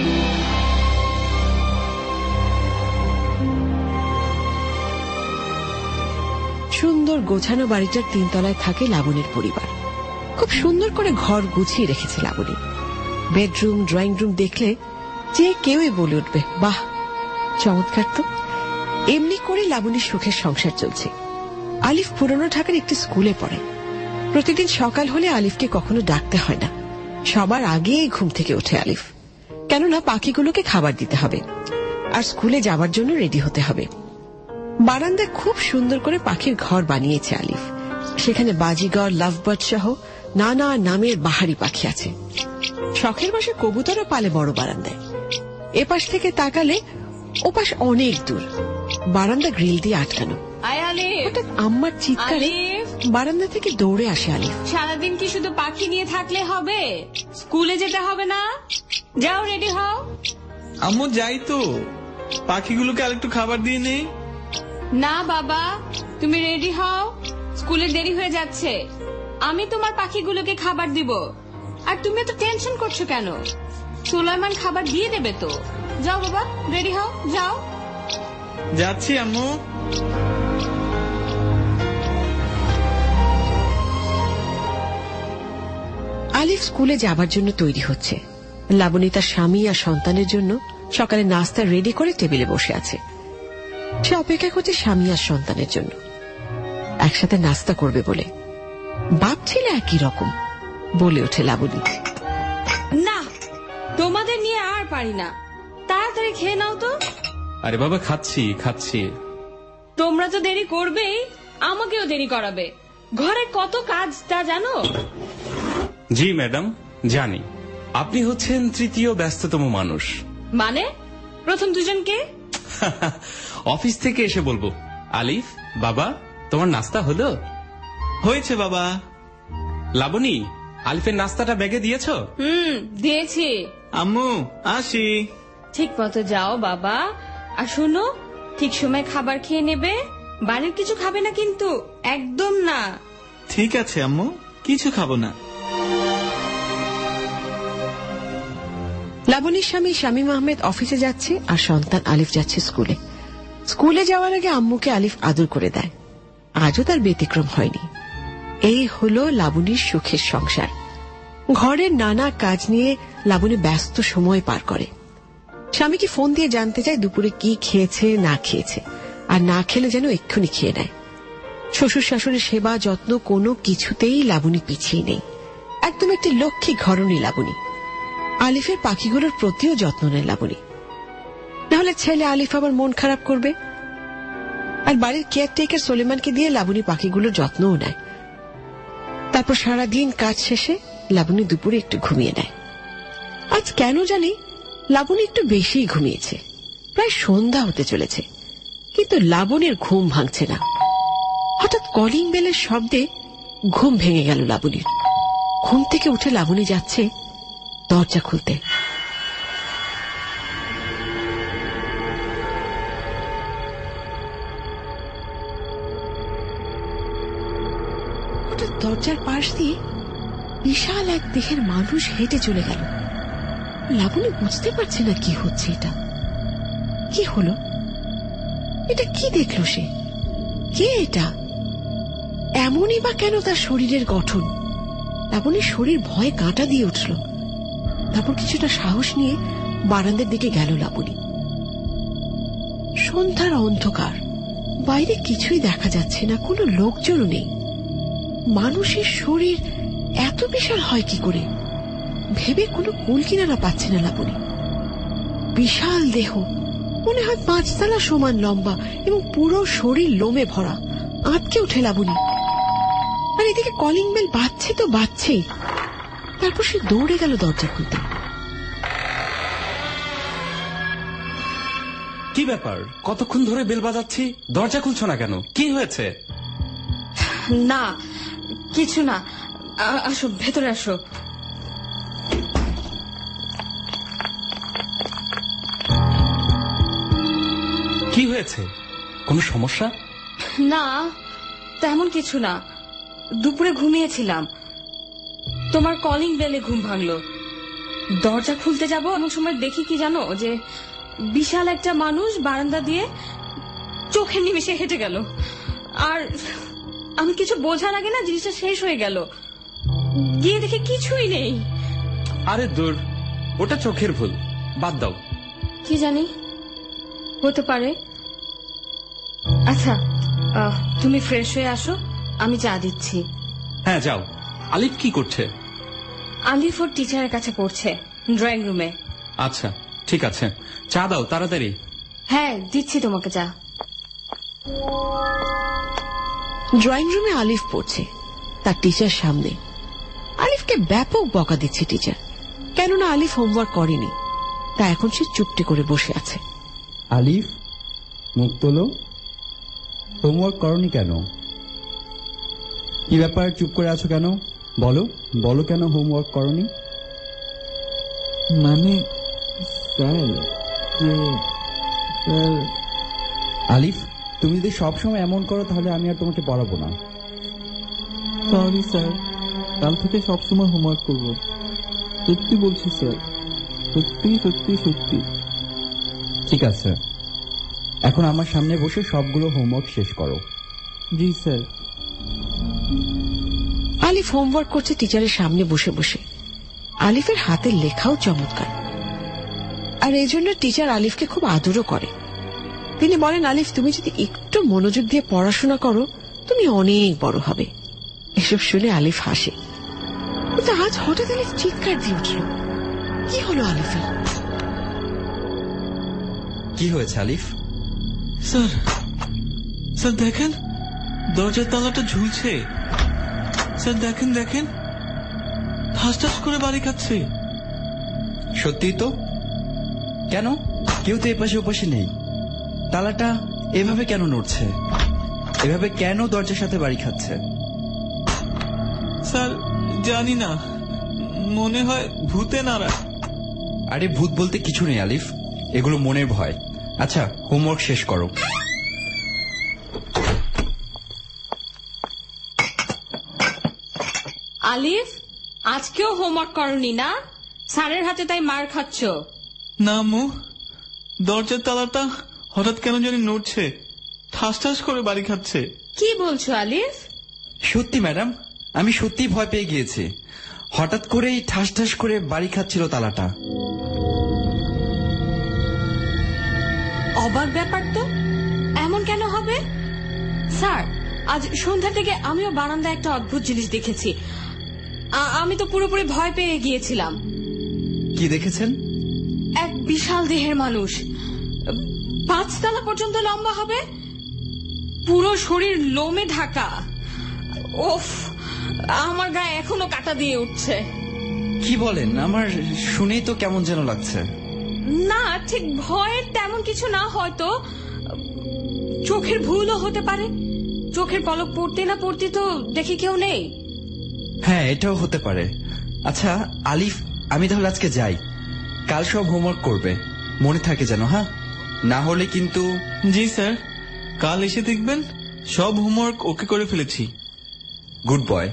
সুন্দর গোছানো বাড়িটার তিনতলায় থাকে লাবণীর পরিবার। খুব সুন্দর করে ঘর গুছিয়ে রেখেছে লাবণী। বেডরুম, ড্রয়িং রুম দেখলে যে কেউই বলে উঠবে, বাহ চমৎকার তো। এমনি করে লাবণীর সুখের সংসার চলছে। আলিফ পুরনো ঢাকার একটি স্কুলে পড়ে। প্রতিদিন সকাল হলে আলিফকে কখনো ডাকতে হয় না, সবার আগেই ঘুম থেকে ওঠে আলিফ। কেননা পাখিগুলোকে খাবার দিতে হবে আর স্কুলে যাবার জন্য রেডি হতে হবে। বারান্দায় খুব সুন্দর করে পাখির ঘর বানিয়েছে আলিফ। সেখানে বাজিগর, লাভবার্ড সহ নানা নামের বাহারি পাখি আছে। শখের বসে কবুতরও পালে বড় বারান্দায়। এপাশ থেকে তাকালে ওপাশ অনেক দূর। বারান্দা গ্রিল দিয়ে আটকানো। হঠাৎ আম্মার চিৎকারে বারান্দা থেকে দৌড়ে আসে আলিফ।
সারাদিন কি শুধু পাখি নিয়ে থাকলে হবে? স্কুলে যেতে হবে না? যাও রেডি হও।
আম্মু যাই তো, পাখিগুলোকে আর একটু খাবার দিয়ে নেই।
না বাবা, তুমি রেডি হও, স্কুলে দেরি হয়ে যাচ্ছে। আমি তোমার পাখিগুলোকে খাবার দিব। আর তুমি তো টেনশন করছো কেন? সুলাইমান খাবার দিয়ে দেবে তো। যাও বাবা, রেডি হও, যাও।
যাচ্ছি আম্মু।
আলিফ স্কুলে যাবার জন্য তৈরি হচ্ছে। লাবণী তার স্বামী আর সন্তানের জন্য সকালে নাস্তা রেডি করে টেবিলে বসে আছে। সে অপেক্ষা করছে স্বামী আর সন্তানের জন্য, একসাথে নাস্তা করবে বলে। বাপ ছেলে একই রকম, বলে ওঠে লাবণী।
না, তোমাদের নিয়ে আর পারি না, তাড়াতাড়ি খেয়ে নাও তো।
আরে বাবা, খাচ্ছি খাচ্ছি।
তোমরা তো দেরি করবেই, আমাকেও দেরি করাবে। ঘরে কত কাজ তা জানো?
জি ম্যাডাম, জানি। আপনি হচ্ছেন তৃতীয় ব্যস্ততম মানুষ।
মানে প্রথম দুজনকে?
অফিস থেকে এসে বলবো, আলিফ বাবা তোমার নাস্তা হলো? হয়েছে বাবা। লাবণী, আলিফের নাস্তাটা ব্যাগে দিয়েছ?
হুম, দিয়েছি।
আম্মু আসি।
ঠিক মতো যাও বাবা। আর শোনো, ঠিক সময় খাবার খেয়ে নেবে। বাড়ির কিছু খাবে না কিন্তু, একদম না।
ঠিক আছে আম্মু, কিছু খাবো না।
লাবণীর স্বামী শামীম আহমেদ অফিসে যাচ্ছে আর সন্তান আলিফ যাচ্ছে স্কুলে। স্কুলে যাওয়ার আগে আম্মুকে আলিফ আদর করে দেয়। আজও তার ব্যতিক্রম হয়নি। এই হলো লাবণীর সুখের সংসার। ঘরের নানা কাজ নিয়ে লাবণী ব্যস্ত সময় পার করে। স্বামীকে ফোন দিয়ে জানতে চায় দুপুরে কি খেয়েছে না খেয়েছে, আর না খেলে যেন এক্ষুনি খেয়ে নেয়। শ্বশুর শাশুড়ির সেবা যত্ন কোনো কিছুতেই লাবণী পিছিয়ে নেই। একদম একটি লক্ষ্মী ঘরণী লাবণী। আলিফের পাখিগুলোর প্রতিও যত্ন নেয় লাবণী, নাহলে ছেলে আলিফ আবার মন খারাপ করবে। আর বাড়ির কেয়ারটেকার সোলেমানকে দিয়ে লাবণী পাখিগুলোর যত্নও নেয়। তারপর সারাদিন কাজ শেষে লাবণী দুপুরে একটু ঘুমিয়ে নেয়। আজ কেন জানি লাবণী একটু বেশি ঘুমিয়েছে। প্রায় সন্ধ্যা হতে চলেছে, কিন্তু লাবণীর ঘুম ভাঙছে না। হঠাৎ কলিং বেলের শব্দে ঘুম ভেঙে গেল লাবণীর। ঘুম থেকে উঠে লাবণী যাচ্ছে দরজা খুলতে। হঠাৎ দরজার পাশ দিয়ে বিশাল এক দেহের মানুষ হেঁটে চলে গেল। লাবণী বুঝতে পারছে না কি হচ্ছে। এটা কি হলো? এটা কি দেখলো সে? কে এটা? এমনই বা কেন তার শরীরের গঠন? লাবণীর শরীর ভয়ে কাঁটা দিয়ে উঠল। তারপর কিছুটা সাহস নিয়ে বারান্দার দিকে গেল লাবণী। সন্ধ্যার অন্ধকার, বাইরে কিছুই দেখা যাচ্ছে না, কোনো লোকজনও নেই। মানুষের শরীর এত বিশাল হয় কি করে ভেবে কোনো কুল কিনারা পাচ্ছে না লাবণী। বিশাল দেহ, মনে হয় পাঁচতলা সমান লম্বা এবং পুরো শরীর লোমে ভরা। আঁতকে উঠে লাবণী। আর এদিকে কলিং বেল বাজছে তো বাজছেই। তারপর সে দৌড়ে গেল দরজা খুলতে।
কি ব্যাপার, কতক্ষণ ধরে বেল বাজাচ্ছি, দরজা খুলছো না কেন? কি হয়েছে?
না কিছু না, আসো ভেতরে আসো।
কি হয়েছে, কোনো সমস্যা?
না তেমন কিছু না, দুপুরে ঘুমিয়েছিলাম, তোমার কলিং বেলে ঘুম ভাঙলো। দরজা খুলতে যাব এমন সময় দেখি কি জানো, যে বিশাল একটা মানুষ বারান্দা দিয়ে চোখের নিমেষে হেঁটে গেল। আর আমি কিছু বোঝার আগে না জিনিসটা শেষ হয়ে গেল। গিয়ে দেখে কিছুই নেই।
আরে দূর, ওটা চোখের ভুল, বাদ দাও।
কি জানি, হতে পারে। আচ্ছা তুমি ফ্রেশ হয়ে আসো, আমি চা দিচ্ছি।
হ্যাঁ যাও। আলিফ কি করছে?
আলিফ ওর টিচারের কাছে পড়ছে, ড্রয়িং রুমে।
আচ্ছা ঠিক আছে, চা দাও তাড়াতাড়ি।
হ্যাঁ দিচ্ছি তোমাকে চা।
ড্রয়িং রুমে আলিফ পড়ছে, তার টিচার সামনে। আলিফকে ব্যাপক বকা দিচ্ছে টিচার, কেননা আলিফ হোমওয়ার্ক করেনি। তা এখন সে চুপটি করে বসে আছে।
আলিফ, মুখ তোলো, হোমওয়ার্ক করনি কেন? কি ব্যাপার, চুপ করে আছো কেন? বলো বলো কেন হোমওয়ার্ক করনি?
মানে স্যার,
আলিফ, তুমি যদি সবসময় এমন করো তাহলে আমি আর তোমাকে পড়াবো না।
সরি স্যার, কাল থেকে সবসময় হোমওয়ার্ক করবো। সত্যি বলছি স্যার, সত্যি সত্যি সত্যি।
ঠিক আছে, এখন আমার সামনে বসে সবগুলো হোমওয়ার্ক শেষ করো।
জি স্যার।
আলিফ হোমওয়ার্ক করছে টিচারের সামনে বসে বসে। আলিফের হাতের লেখাও চমৎকার, আর এই জন্য টিচার আলিফকে খুব আদরও করে। তিনি বলেন, আলিফ তুমি যদি একটু মনোযোগ দিয়ে পড়াশোনা করো তুমি অনেক বড় হবে। এসব শুনে আলিফ হাসে। কিন্তু আজ হঠাৎ আলিফ চিৎকার দিয়ে উঠল। কি হলো আলিফের?
কি হয়েছে আলিফ?
স্যার, স্যার দেখেন, দরজার তালাটা ঝুলছে। স্যার দেখেন দেখেন, ঠাস ঠাস করে বাড়ি খাচ্ছে।
সত্যি তো? কেন, কেউ তো এপাশে ওপাশে নেই। তালাটা এভাবে কেন নড়ছে? এভাবে কেন দরজার সাথে বাড়ি খাচ্ছে?
স্যার জানি না, মনে হয় ভূতে নাড়ায়।
আরে ভূত বলতে কিছু নেই আলিফ, এগুলো মনের ভয়। আচ্ছা হোমওয়ার্ক শেষ করো।
আলিফ, আজকেও হোমওয়ার্ক করনি না? স্যারের হাতে তাই মার খাচ্ছ।
না মু, দরজার তালাটা হঠাৎ কেন জানি নড়ছে, ঠাস ঠাস করে বাড়ি খাচ্ছে।
কি বলছো আলিফ?
সত্যি ম্যাডাম, আমি সত্যি ভয় পেয়ে গিয়েছি। হঠাৎ করেই ঠাস ঠাস করে বাড়ি খাচ্ছিল তালাটা।
অবাক ব্যাপার তো, এমন কেন হবে? স্যার, আজ সন্ধ্যা থেকে আমিও বারান্দায় একটা অদ্ভুত জিনিস দেখেছি। আমি তো পুরোপুরি ভয় পেয়ে গিয়েছিলাম।
কি দেখেছেন?
এক বিশাল দেহের মানুষ, পাঁচতলা পর্যন্ত লম্বা হবে, পুরো শরীর লোমে ঢাকা। ওফ, আমার গায়ে এখনো কাঁটা দিয়ে উঠছে।
কি বলেন? আমার শুনেই তো কেমন যেন লাগছে।
না, ঠিক ভয়ের তেমন কিছু না, হয়তো চোখের ভুলও হতে পারে। চোখের পলক পড়তে না পড়তে তো দেখি কেউ নেই।
হ্যাঁ, এটাও হতে পারে। আচ্ছা আলিফ, আমি তাহলে আজকে যাই। কাল সব হোমওয়ার্ক করবে, মনে থাকে যেন। হ্যাঁ, না হলে কিন্তু।
জি স্যার, কাল এসে দেখবেন সব হোমওয়ার্ক ওকে করে ফেলেছি।
Good boy.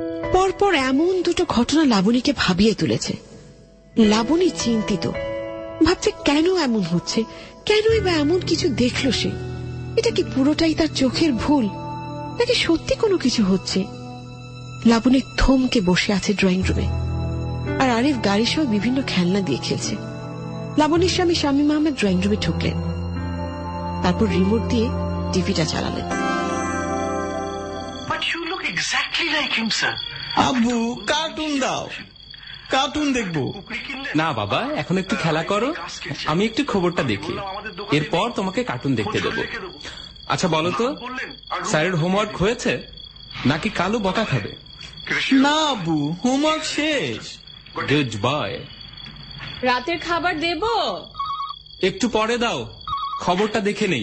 পরপর এমন দুটো ঘটনা লাবণীকে ভাবিয়ে তুলেছে। লাবণী চিন্তিত, ভাবছে কেন এমন হচ্ছে, কেনই বা এমন কিছু দেখলো সে। এটা কি পুরোটাই তার চোখের ভুল, নাকি সত্যি কোনো কিছু হচ্ছে? লাবণী থমকে বসে আছে ড্রয়িং রুমে, আর আরিফ গাড়ি সহ বিভিন্ন খেলনা দিয়ে খেলছে। লাবণীর স্বামী শামীম আহমেদ ড্রয়িং রুমে ঢুকলেন, তারপর রিমোট দিয়ে টিভিটা চালালেন।
আব্বু কার্টুন দাও, কার্টুন দেখবো।
না বাবা, এখন একটু খেলা করো, আমি একটু খবরটা দেখি, এরপর তোমাকে কার্টুন দেখতে দেবো। আচ্ছা বলো তো, স্যারের হোমওয়ার্ক হয়েছে নাকি কালো বকা খাবে?
না আব্বু, হোমওয়ার্ক শেষ।
Good boy.
রাতের খাবার দেব?
একটু পরে দাও, খবরটা দেখে নেই।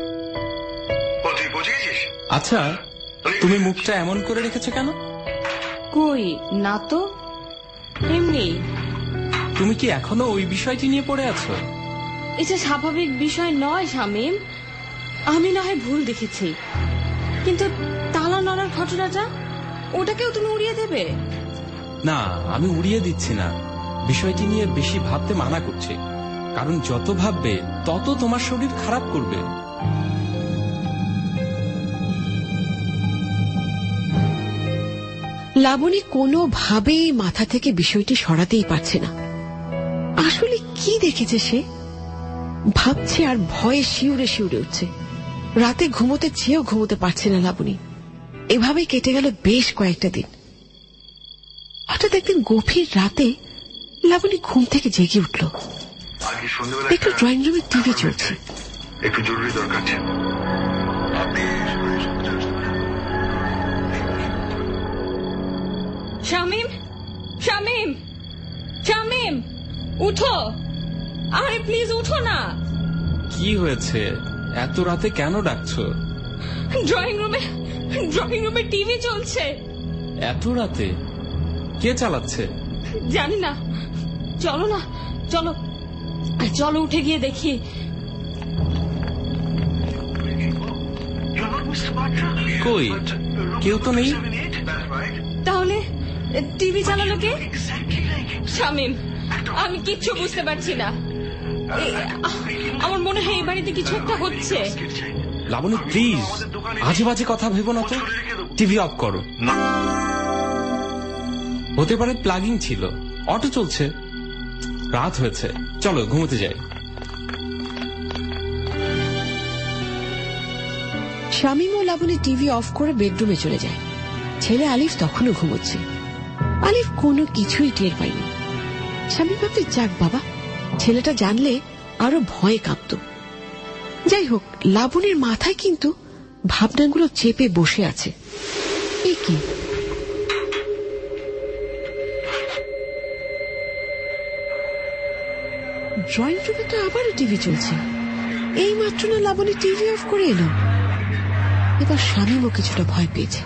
আচ্ছা, তুমি মুখটা এমন করে রেখেছো কেন?
কই না তো, এমনি।
তুমি কি এখনো ওই বিষয়টি নিয়ে পড়ে আছো?
এটা স্বাভাবিক বিষয় নয় শামীম। আমি না হয় ভুল দেখেছি, কিন্তু তালা নড়ার ঘটনাটা, ওটাকেও তুমি উড়িয়ে দেবে?
না, আমি উড়িয়ে দিচ্ছি না, বিষয়টি নিয়ে বেশি ভাবতে মানা করছি, কারণ যত ভাববে তত তোমার শরীর খারাপ করবে।
লাবণী কোনোভাবেই মাথা থেকে বিষয়টি সরাতেই পারছে না। আসলে কি দেখেছে সে? ভাবছে আর ভয়ে শিউরে শিউরে উঠছে। রাতে ঘুমোতে চেয়েও ঘুমোতে পারছে না লাবণী। এভাবেই কেটে গেল বেশ কয়েকটা দিন। হঠাৎ একদিন গভীর রাতে লাবণী ঘুম থেকে জেগে উঠল, দেখল ড্রয়িং রুমে টিভি চলছে।
একটু জরুরি দরকার ছিল।
শামীম, শামীম, শামীম, উঠো! আরে প্লিজ উঠো না।
কি হয়েছে? এত রাতে কেন ডাকছো?
ড্রয়িং রুমে ড্রয়িং রুমে টিভি চলছে।
এত রাতে কে চালাচ্ছে?
জানি না। চলো না, চলো চলো উঠে গিয়ে দেখি।
কই, কেউ তো নেই।
তাহলে টিভি চালালো কে? শামীম, আমি কিচ্ছু বুঝতে পারছি না। আমার মনে হয় এই বাড়িতে কিছু একটা হচ্ছে।
লাবণী প্লিজ, আজে বাজে কথা ভেবো না তো, টিভি অফ করো। হতে পারে প্লাগিং ছিল, অটো চলছে, রাত হয়েছে, চলো ঘুমোতে যাই।
শামীম ও লাবণী টিভি অফ করে বেডরুমে চলে যায়। ছেলে আলিফ তখনও ঘুমোচ্ছে। আলিফ কোনো কিছুই টের পায়নি। শামীম ভাবতে, যাক বাবা, ছেলেটা জানলে আরো ভয়ে কাঁপত। যাই হোক, লাবণীর মাথায় কিন্তু ভাবনাগুলো চেপে বসে আছে। এ কি? ড্রয়িং রুমে তো আবারও টিভি চলছে। এই মাত্র না লাবণী টিভি অফ করে এলো। এবার শামীমও কিছুটা ভয় পেয়েছে।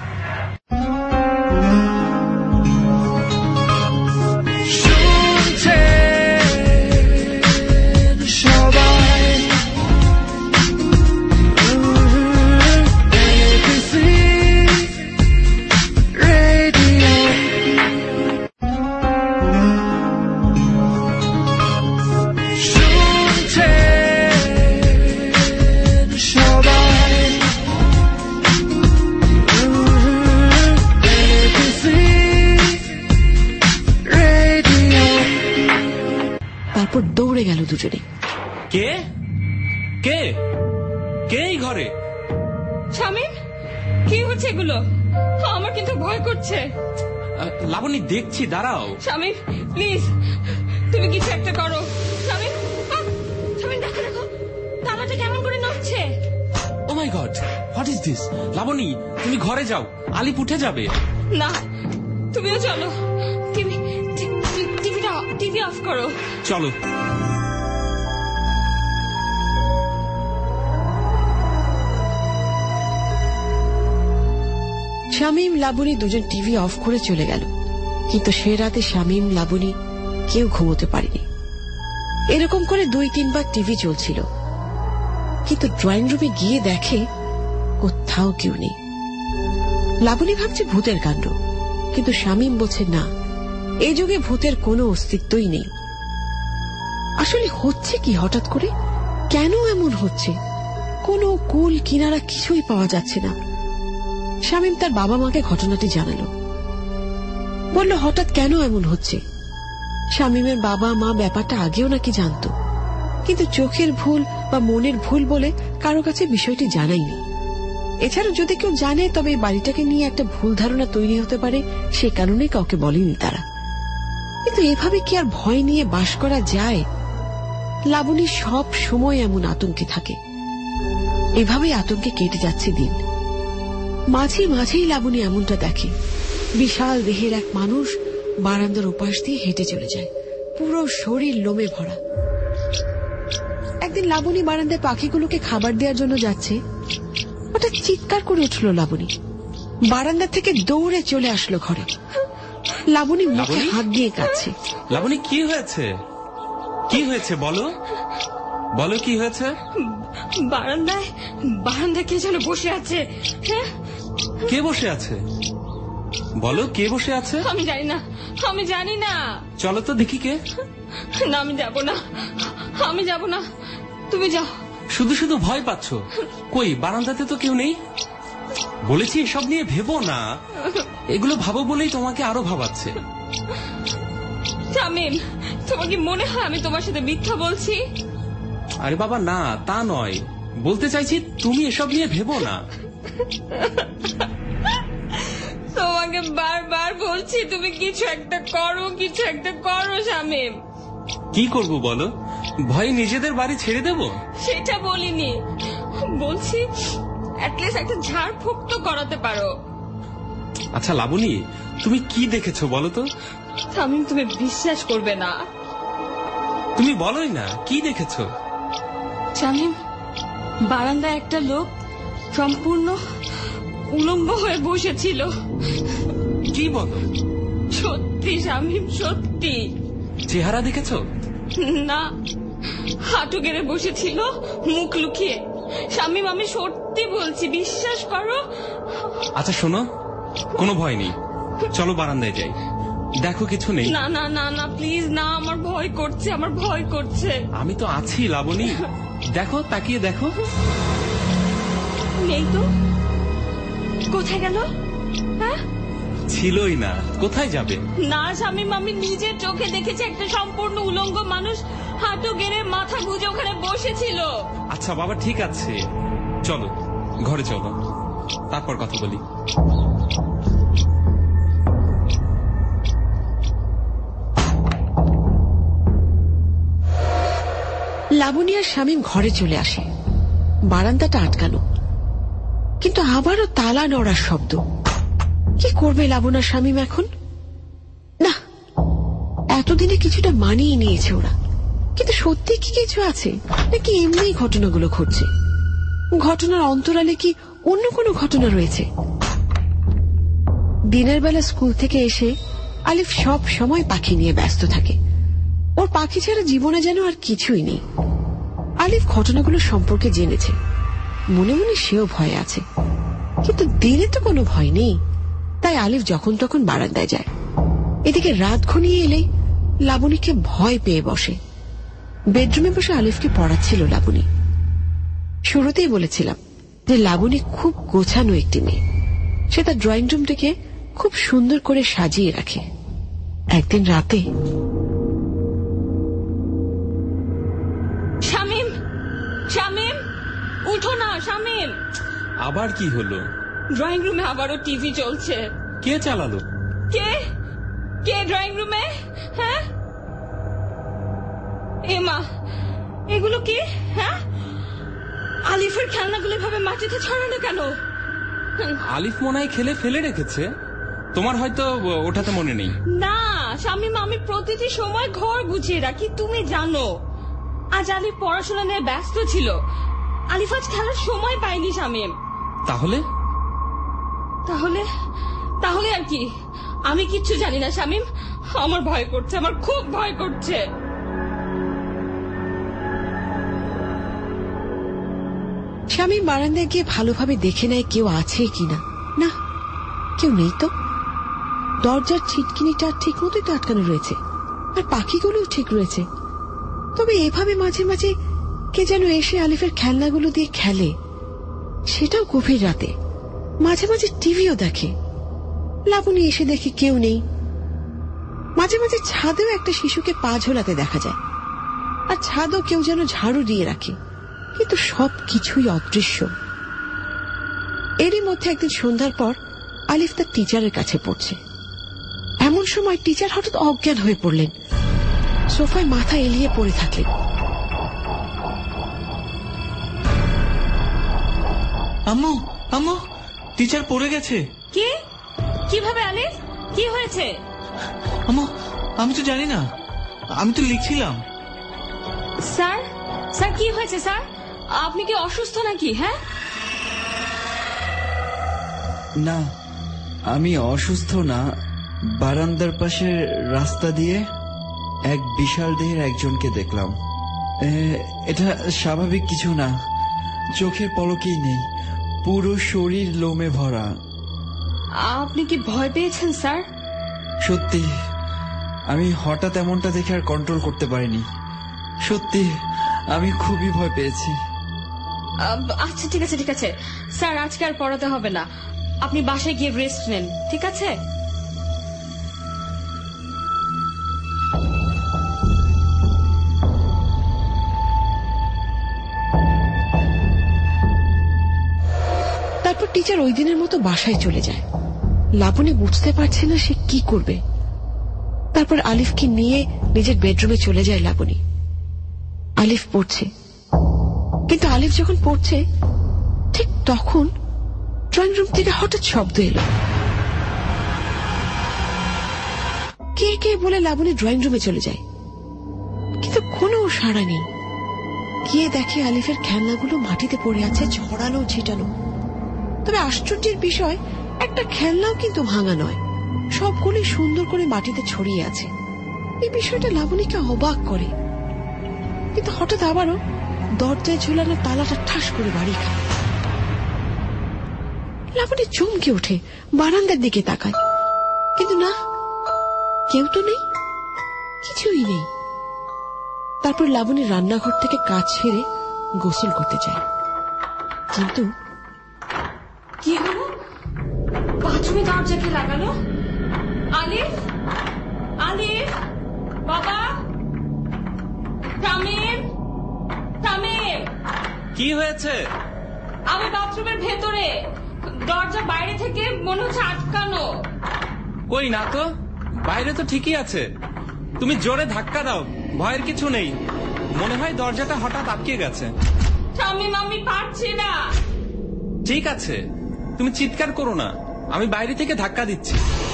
দৌড়ে গেল দুজনে।
কে কে কে এই ঘরে?
শামীম, কি হচ্ছে এগুলো? আমার কিন্তু ভয় করছে।
লাবণী, দেখছি, দাঁড়াও।
শামীম প্লিজ, তুমি কিছু একটা করো। শামীম, শামীম দেখো দেখো, তালাটা কেমন করে নড়ছে।
Oh my God, what is this? Laboni, তুমি ঘরে যাও, আলিফ উঠে যাবে।
না, তুমিও চলো। টিভি টিভিটা টিভি অফ করো।
চলো।
শামীম লাবণী দুজন টিভি অফ করে চলে গেল, কিন্তু সে রাতে শামীম লাবণী কেউ ঘুমোতে পারেনি। এরকম করে দুই তিনবার টিভি চলছিল, কিন্তু ড্রয়িং রুমে গিয়ে দেখে কোথাও কেউ নেই। লাবণী ভাবছে ভূতের কাণ্ড, কিন্তু শামীম বলছে না, এই যুগে ভূতের কোনো অস্তিত্বই নেই। আসলে হচ্ছে কি হঠাৎ করে? কেন এমন হচ্ছে? কোনো কুল কিনারা কিছুই পাওয়া যাচ্ছে না। শামীম তার বাবা মাকে ঘটনাটি জানালো। বলল হঠাৎ কেন এমন হচ্ছে। শামীমের বাবা মা ব্যাপারটা আগেও নাকি জানতো, কিন্তু চোখের ভুল বা মনের ভুল বলে কারো কাছে বিষয়টি জানায়নি। এছাড়া যদি কেউ জানে তবে এই বাড়িটাকে নিয়ে একটা ভুল ধারণা তৈরি হতে পারে, সে কারণে কাউকে বলেনি তারা। কিন্তু এভাবে কি আর ভয় নিয়ে বাস করা যায়? লাবণী সব সময় এমন আতঙ্কে থাকে। এভাবেই আতঙ্কে কেটে যাচ্ছে দিন। মাঝে মাঝেই লাবণী এমনটা দেখে, বিশাল দেহের এক মানুষ বারান্দার ওপাশ দিয়ে হেঁটে চলে যায়, পুরো শরীর লোমে ভরা। একদিন লাবণী বারান্দায় পাখিগুলোকে খাবার দেওয়ার জন্য যাচ্ছে, হঠাৎ চিৎকার করে উঠল লাবণী। বারান্দা থেকে দৌড়ে চলে আসলো ঘরে। লাবণী মুখে হাত দিয়ে কাঁদছে।
লাবণী কি হয়েছে? কি হয়েছে বলো, বলো কি হয়েছে?
বারান্দায় বারান্দায় কে যেন বসে আছে।
কে বসে আছে বলো, কে বসে আছে?
আমি জানি না, আমি জানি না।
চলো তো দেখি কে।
না আমি যাব না, আমি যাব না, তুমি যাও।
শুধু শুধু ভয় পাচ্ছ? কই বারান্দাতে তো কেউ নেই। বলেছি এসব নিয়ে ভেবো না, এগুলো ভাবো বলেই তোমাকে আরো ভাবাচ্ছে।
শামীম, তোমার কি মনে হয় আমি তোমার সাথে মিথ্যা বলছি?
আরে বাবা না, তা নয়, বলতে চাইছি তুমি এসব নিয়ে ভেবো না।
তোমাকে বারবার বলছি তুমি কিছু একটা করো, কিছু একটা করো শামীম।
কি করব বলো? ভয়ে নিজেদের বাড়ি ছেড়ে দেব?
সেটা বলিনি, বলছি অ্যাটলিস্ট একটা ঝাড়ফুঁক তো করাতে পারো।
আচ্ছা লাবণী, তুমি কি দেখেছো বলো তো?
শামীম তুমি বিশ্বাস করবে না।
তুমি বলোই না, কি দেখেছো?
শামীম, বারান্দায় একটা লোক সম্পূর্ণ উলঙ্গ হয়ে বসেছিল।
কি বলো?
সত্যি শামীম, সত্যি।
চেহারা দেখেছো?
না, হাঁটু গেড়ে বসেছিল, মুখ লুকিয়ে। শামীম আমি সত্যি বলছি, বিশ্বাস করো।
আচ্ছা শোনো, কোনো ভয় নেই, চলো বারান্দায় যাই, দেখো কিছু নেই।
না না না না প্লিজ না, আমার ভয় করছে, আমার ভয় করছে।
আমি তো আছি লাবণী, দেখো, তাকিয়ে দেখো।
নেই তো, কোথায় গেল? হ্যাঁ,
ছিলই না, কোথায় যাবে?
না শামীম, আমি নিজের চোখে দেখেছি একটা সম্পূর্ণ উলঙ্গ মানুষ হাঁটু গেড়ে মাথা গুজে ওখানে বসেছিল।
আচ্ছা বাবা ঠিক আছে, চলো ঘরে চলো, তারপর কথা বলি।
লাবণী আর শামীম ঘরে চলে আসে। বারান্দাটা আটকানো, কিন্তু আবারও তালা নড়ার শব্দ। কি করবে লাবণী আর শামীম এখন? না, এতদিনে কিছুটা মানিয়ে নিয়েছে ওরা, কিন্তু সত্যি কি কিছু আছে নাকি এমনি ঘটনাগুলো ঘটছে? ঘটনার অন্তরালে কি অন্য কোনো ঘটনা রয়েছে? দিনের বেলা স্কুল থেকে এসে আলিফ সব সময় পাখি নিয়ে ব্যস্ত থাকে। ওর পাখি ছাড়া জীবনে যেন আর কিছুই নেই। আলিফ ঘটনাগুলো সম্পর্কে জেনেছে, মনে মনে সেও ভয়ে আছে, কিন্তু দিনে তো কোনো ভয় নেই। তাই আলিফ যখন তখন বারান্দায় যায়। এদিকে রাত ঘনিয়ে এলেই লাবণীকে ভয় পেয়ে বসে। বেডরুমে বসে আলিফকে পড়াচ্ছিল লাবণী। শুরুতেই বলেছিলাম যে লাবণী খুব গোছানো একটি মেয়ে। সে তার ড্রয়িং রুমটিকে খুব সুন্দর করে সাজিয়ে রাখে। একদিন রাতে
শামীম, শামীম উঠো না শামীম।
আবার কি হলো?
ড্রয়িং রুমে আবারও টিভি চলছে।
কে চালালো?
কে কে ড্রয়িং রুমে? হ্যাঁ, এমা, এগুলো কি? হ্যাঁ, আলিফের খেলনাগুলো এভাবে মাটিতে ছড়ানো কেন?
আলিফ মনে হয় খেলে ফেলে রেখেছে, তোমার হয়তো ওঠাতে মনে নেই।
না শামীম, আমি প্রতিটি সময় ঘর গুছিয়ে রাখি, তুমি জানো। আজ আলিফ পড়াশোনা নিয়ে ব্যস্ত ছিল, আলিফ আজ খেলার সময় পায়নি শামীম।
তাহলে
তাহলে তাহলে আর কি? আমি কিচ্ছু জানি না শামীম, আমার ভয় করছে, আমার খুব ভয় করছে।
শামীম বারান্দায় গিয়ে ভালোভাবে দেখে নেয় কেউ আছে কিনা। না, কেউ নেই তো। দরজার ছিটকিনিটা ঠিক মতোই তো আটকানো রয়েছে, আর পাখিগুলোও ঠিক রয়েছে। তবে এভাবে মাঝে মাঝে কে যেন এসে আলিফের খেলনাগুলো দিয়ে খেলে, সেটাও গভীর রাতে। মাঝে মাঝে টিভিও দেখে। লাবণী এসে দেখে কেউ নেই। মাঝে মাঝে ছাদেও একটা শিশুকে পা ঝোলাতে দেখা যায়, আর ছাদও কেউ যেন ঝাড়ু দিয়ে রাখে, কিন্তু সব কিছুই অদৃশ্য। এরই মধ্যে একদিন সন্ধ্যার পর আলিফ তার টিচারের কাছে পড়ছে। এমন সময় টিচার হঠাৎ অজ্ঞান হয়ে পড়লেন, সোফায় মাথা এলিয়ে পড়ে থাকলেন।
আম্মু আম্মু টিচার পড়ে গেছে।
কি? কিভাবে আলিফ? কি হয়েছে?
আম্মু আমি তো জানি না, আমি তো লিখছিলাম।
স্যার স্যার কি হয়েছে স্যার? আপনি কি অসুস্থ নাকি? হ্যাঁ
না, আমি অসুস্থ না। বারান্দার পাশে রাস্তা দিয়ে এক বিশাল দেহের একজনকে দেখলাম। এটা স্বাভাবিক কিছু না, চোখের পলকেই নেই, পুরো শরীর লোমে ভরা।
আপনি কি ভয় পেয়েছেন স্যার?
সত্যি, আমি হঠাৎ এমনটা দেখে আর কন্ট্রোল করতে পারিনি। সত্যি আমি খুবই ভয় পেয়েছি।
আচ্ছা ঠিক আছে ঠিক আছে স্যার, আজকে আর পড়াতে হবে না, আপনি বাসায় গিয়ে রেস্ট নেন, ঠিক আছে?
তারপর টিচার ওই দিনের মতো বাসায় চলে যায়। লাবণী বুঝতে পারছে না সে কি করবে। তারপর আলিফকে নিয়ে নিজের বেডরুমে চলে যায় লাবণী। আলিফ পড়ছে, কিন্তু আলিফ যখন পড়ছে ঠিক তখন ড্রয়িং রুম থেকে হঠাৎ শব্দ এলো। কে কে বলে লাবণী ড্রয়িং রুমে চলে যায়, কিন্তু কোনো সাড়া নেই। গিয়ে দেখে আলিফের খেলনাগুলো মাটিতে পড়ে আছে, ছড়ানো ছিটানো। তবে আশ্চর্যের বিষয়, একটা খেলনাও কিন্তু ভাঙা নয়, সবগুলি সুন্দর করে মাটিতে ছড়িয়ে আছে। এই বিষয়টা লাবণীকে অবাক করে। কিন্তু হঠাৎ আবারও দরজায় ঝুলানো তালাটা ঠাস করে বাড়ি খায়। লাবণী চমকে ওঠে, বারান্দার দিকে তাকায়, কিন্তু না, কেউ তো নেই, কিছুই নেই। তারপর লাবণী রান্নাঘর থেকে কাজ ছেড়ে গোসল করতে যায়। কিন্তু
কি হলো? বাথরুমে দরজা কে লাগালো? আলিফ, আলিফ, বাবা, তামিম, তামিম।
কি হয়েছে?
আমি বাথরুমের ভেতরে, দরজা বাইরে থেকে মনে হচ্ছে আটকানো।
কই না তো, বাইরে তো ঠিকই আছে। তুমি জোরে ধাক্কা দাও, ভয়ের কিছু নেই। মনে হয় দরজাটা হঠাৎ আটকে গেছে।
তামিম আমি পারছি না।
ঠিক আছে, তুমি চিৎকার করো না, আমি বাইরে থেকে ধাক্কা দিচ্ছি।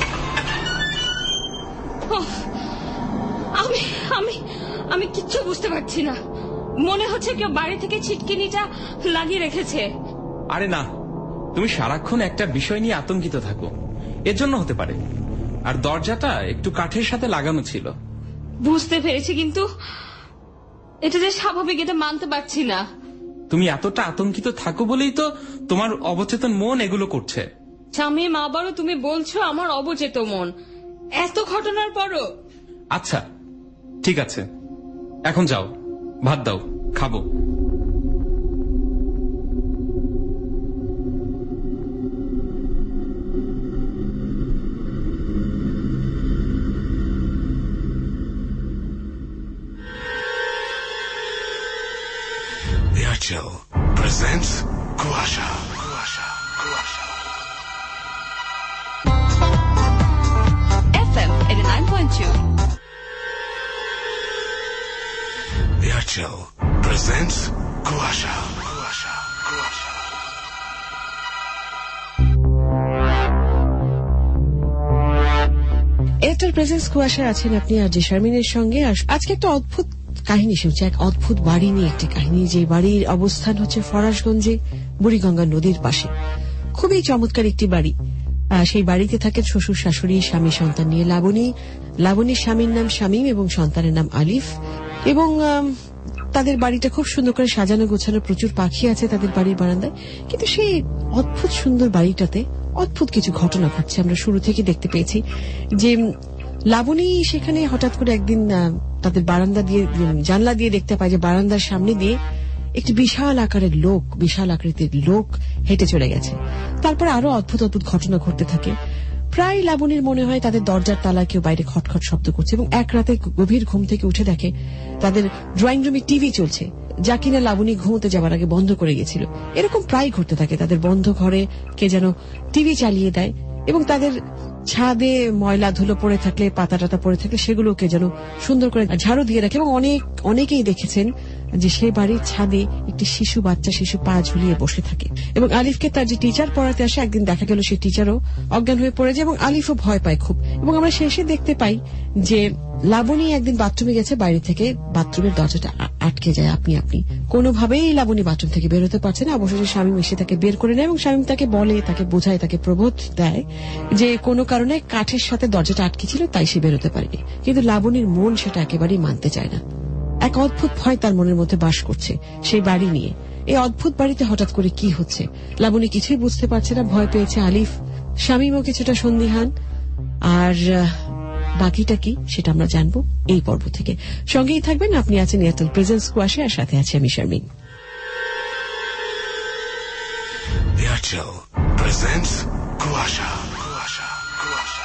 আমি আমি আমি কিচ্ছু বুঝতে পারছি না, মনে হচ্ছে কেউ বাইরে থেকে ছিটকিনিটা লাগিয়ে রেখেছে।
আরে না, তুমি সারাক্ষণ একটা বিষয় নিয়ে আতঙ্কিত থাকো, এর জন্য হতে পারে। আর দরজাটা একটু কাঠের সাথে লাগানো ছিল।
বুঝতে পেরেছি, কিন্তু এটা যে স্বাভাবিক এটা মানতে পারছি না।
তুমি এতটা আতঙ্কিত থাকো বলেই তো তোমার অবচেতন মন এগুলো করছে।
শামীম, আবারও তুমি বলছো আমার অবচেতন মন, এত ঘটনার পরও?
আচ্ছা ঠিক আছে, এখন যাও, ভাত দাও, খাবো।
Airtel presents Kuasha. Kuasha. Kuasha.
F M eighty-nine point two.
Airtel presents Kuasha. Kuasha. Kuasha.
Airtel presents Kuasha আছেন আপনি আর যে শারমিনের সঙ্গে। আজকে একটা অদ্ভুত কাহিনী শুনছি, এক অদ্ভুত বাড়ি নিয়ে একটি কাহিনী। যে বাড়ির অবস্থান হচ্ছে ফরাসগঞ্জে বুড়িগঙ্গা নদীর পাশে। খুবই চমৎকার একটি বাড়ি। সেই বাড়িতে থাকেন শ্বশুর শাশুড়ি, স্বামী সন্তান নিয়ে লাবণী। লাবণীর স্বামীর নাম শামীম এবং সন্তানের নাম আলিফ। এবং তাদের বাড়িটা খুব সুন্দর করে সাজানো গোছানো, প্রচুর পাখি আছে তাদের বাড়ির বারান্দায়। কিন্তু সেই অদ্ভুত সুন্দর বাড়িটাতে অদ্ভুত কিছু ঘটনা ঘটছে। আমরা শুরু থেকে দেখতে পেয়েছি যে লাবণী সেখানে হঠাৎ করে একদিন তাদের বারান্দা দিয়ে জানলা দিয়ে দেখতে পায় যে বারান্দার সামনে দিয়ে একটি বিশাল আকারের লোক বিশাল আকৃতির লোক হেঁটে চলে গেছে। তারপর আরো অদ্ভুত অদ্ভুত ঘটনা ঘটতে থাকে। প্রায় লাবণীর মনে হয় তাদের দরজার তালা কেউ বাইরে খটখট শব্দ করছে, এবং এক রাতে গভীর ঘুম থেকে উঠে দেখে তাদের ড্রয়িং রুমে টিভি চলছে, যা কিনা লাবণী ঘুমোতে যাবার আগে বন্ধ করে গেছিল। এরকম প্রায় ঘটতে থাকে, তাদের বন্ধ ঘরে কে যেন টিভি চালিয়ে দেয়, এবং তাদের ছাদে ময়লা ধুলো পড়ে থাকলে, পাতা টাতা পড়ে থাকলে সেগুলোকে যেন সুন্দর করে ঝাড়ু দিয়ে রাখে। এবং অনেক অনেকেই দেখেছেন যে সে বাড়ির ছাদে একটি শিশু বাচ্চা শিশু পা ঝুলিয়ে বসে থাকে। এবং আলিফকে তার যে টিচার পড়াতে আসে, একদিন দেখা গেল সেই টিচারও অজ্ঞান হয়ে পড়ে যায় এবং আলিফও ভয় পায় খুব। এবং আমরা শেষে দেখতে পাই যে লাবণী একদিন বাথরুমে গেছে, বাইরে থেকে বাথরুমের দরজাটা আটকে যায় আপনি আপনি কোনোভাবেই লাবণী বাথরুম থেকে বেরোতে পারছে না। অবশেষে শামীম এসে তাকে বের করে নেয় এবং শামীম তাকে বলে, তাকে বোঝায়, তাকে প্রবোধ দেয় যে কোনো কারণে কাঠের সাথে দরজাটা আটকে ছিল, তাই সে বেরোতে পারেনি। কিন্তু লাবণীর মন সেটা একেবারেই মানতে চায় না। এক অদ্ভুত ভয় তার মনের মধ্যে বাস করছে সেই বাড়ি নিয়ে। এই অদ্ভুত বাড়িতে হঠাৎ করে কি হচ্ছে লাবণী কিছুই বুঝতে পারছে না। ভয় পেয়েছে আলিফ, শামীমও কিছুটা সন্দিহান। আর বাকিটা কি সেটা আমরা জানবো এই পর্ব থেকে। সঙ্গেই থাকবেন, আপনি আছেন এয়ারটেল প্রেজেন্স কুয়াশা, আর সাথে আছে আমি শারমিন।
এয়ারটেল প্রেজেন্স কুয়াশা। কুয়াশা কুয়াশা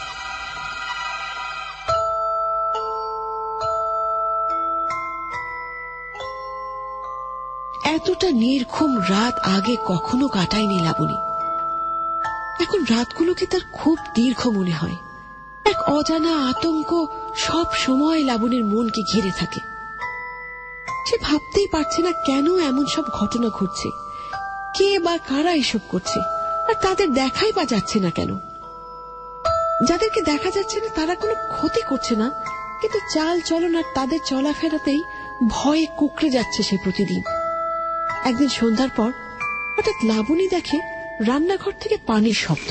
এতটা নির্ঘুম রাত আগে কখনো কাটায়নি লাবণী। এখন রাতগুলোকে তার খুব দীর্ঘ মনে হয়। এক অজানা আতঙ্ক সব সময় লাবণীর মনকে ঘিরে থাকে। সে ভাবতেই পারছে না কেন এমন সব ঘটনা ঘটছে, কে বা কারা এসব করছে, আর তাদের দেখাই বা যাচ্ছে না কেন। যাদেরকে দেখা যাচ্ছে না তারা কোনো ক্ষতি করছে না, কিন্তু চাল চলন আর তাদের চলাফেরাতেই ভয়ে কুকড়ে যাচ্ছে সে প্রতিদিন। একদিন সন্ধ্যার পর হঠাৎ লাবণী দেখে রান্নাঘর থেকে পানির শব্দ।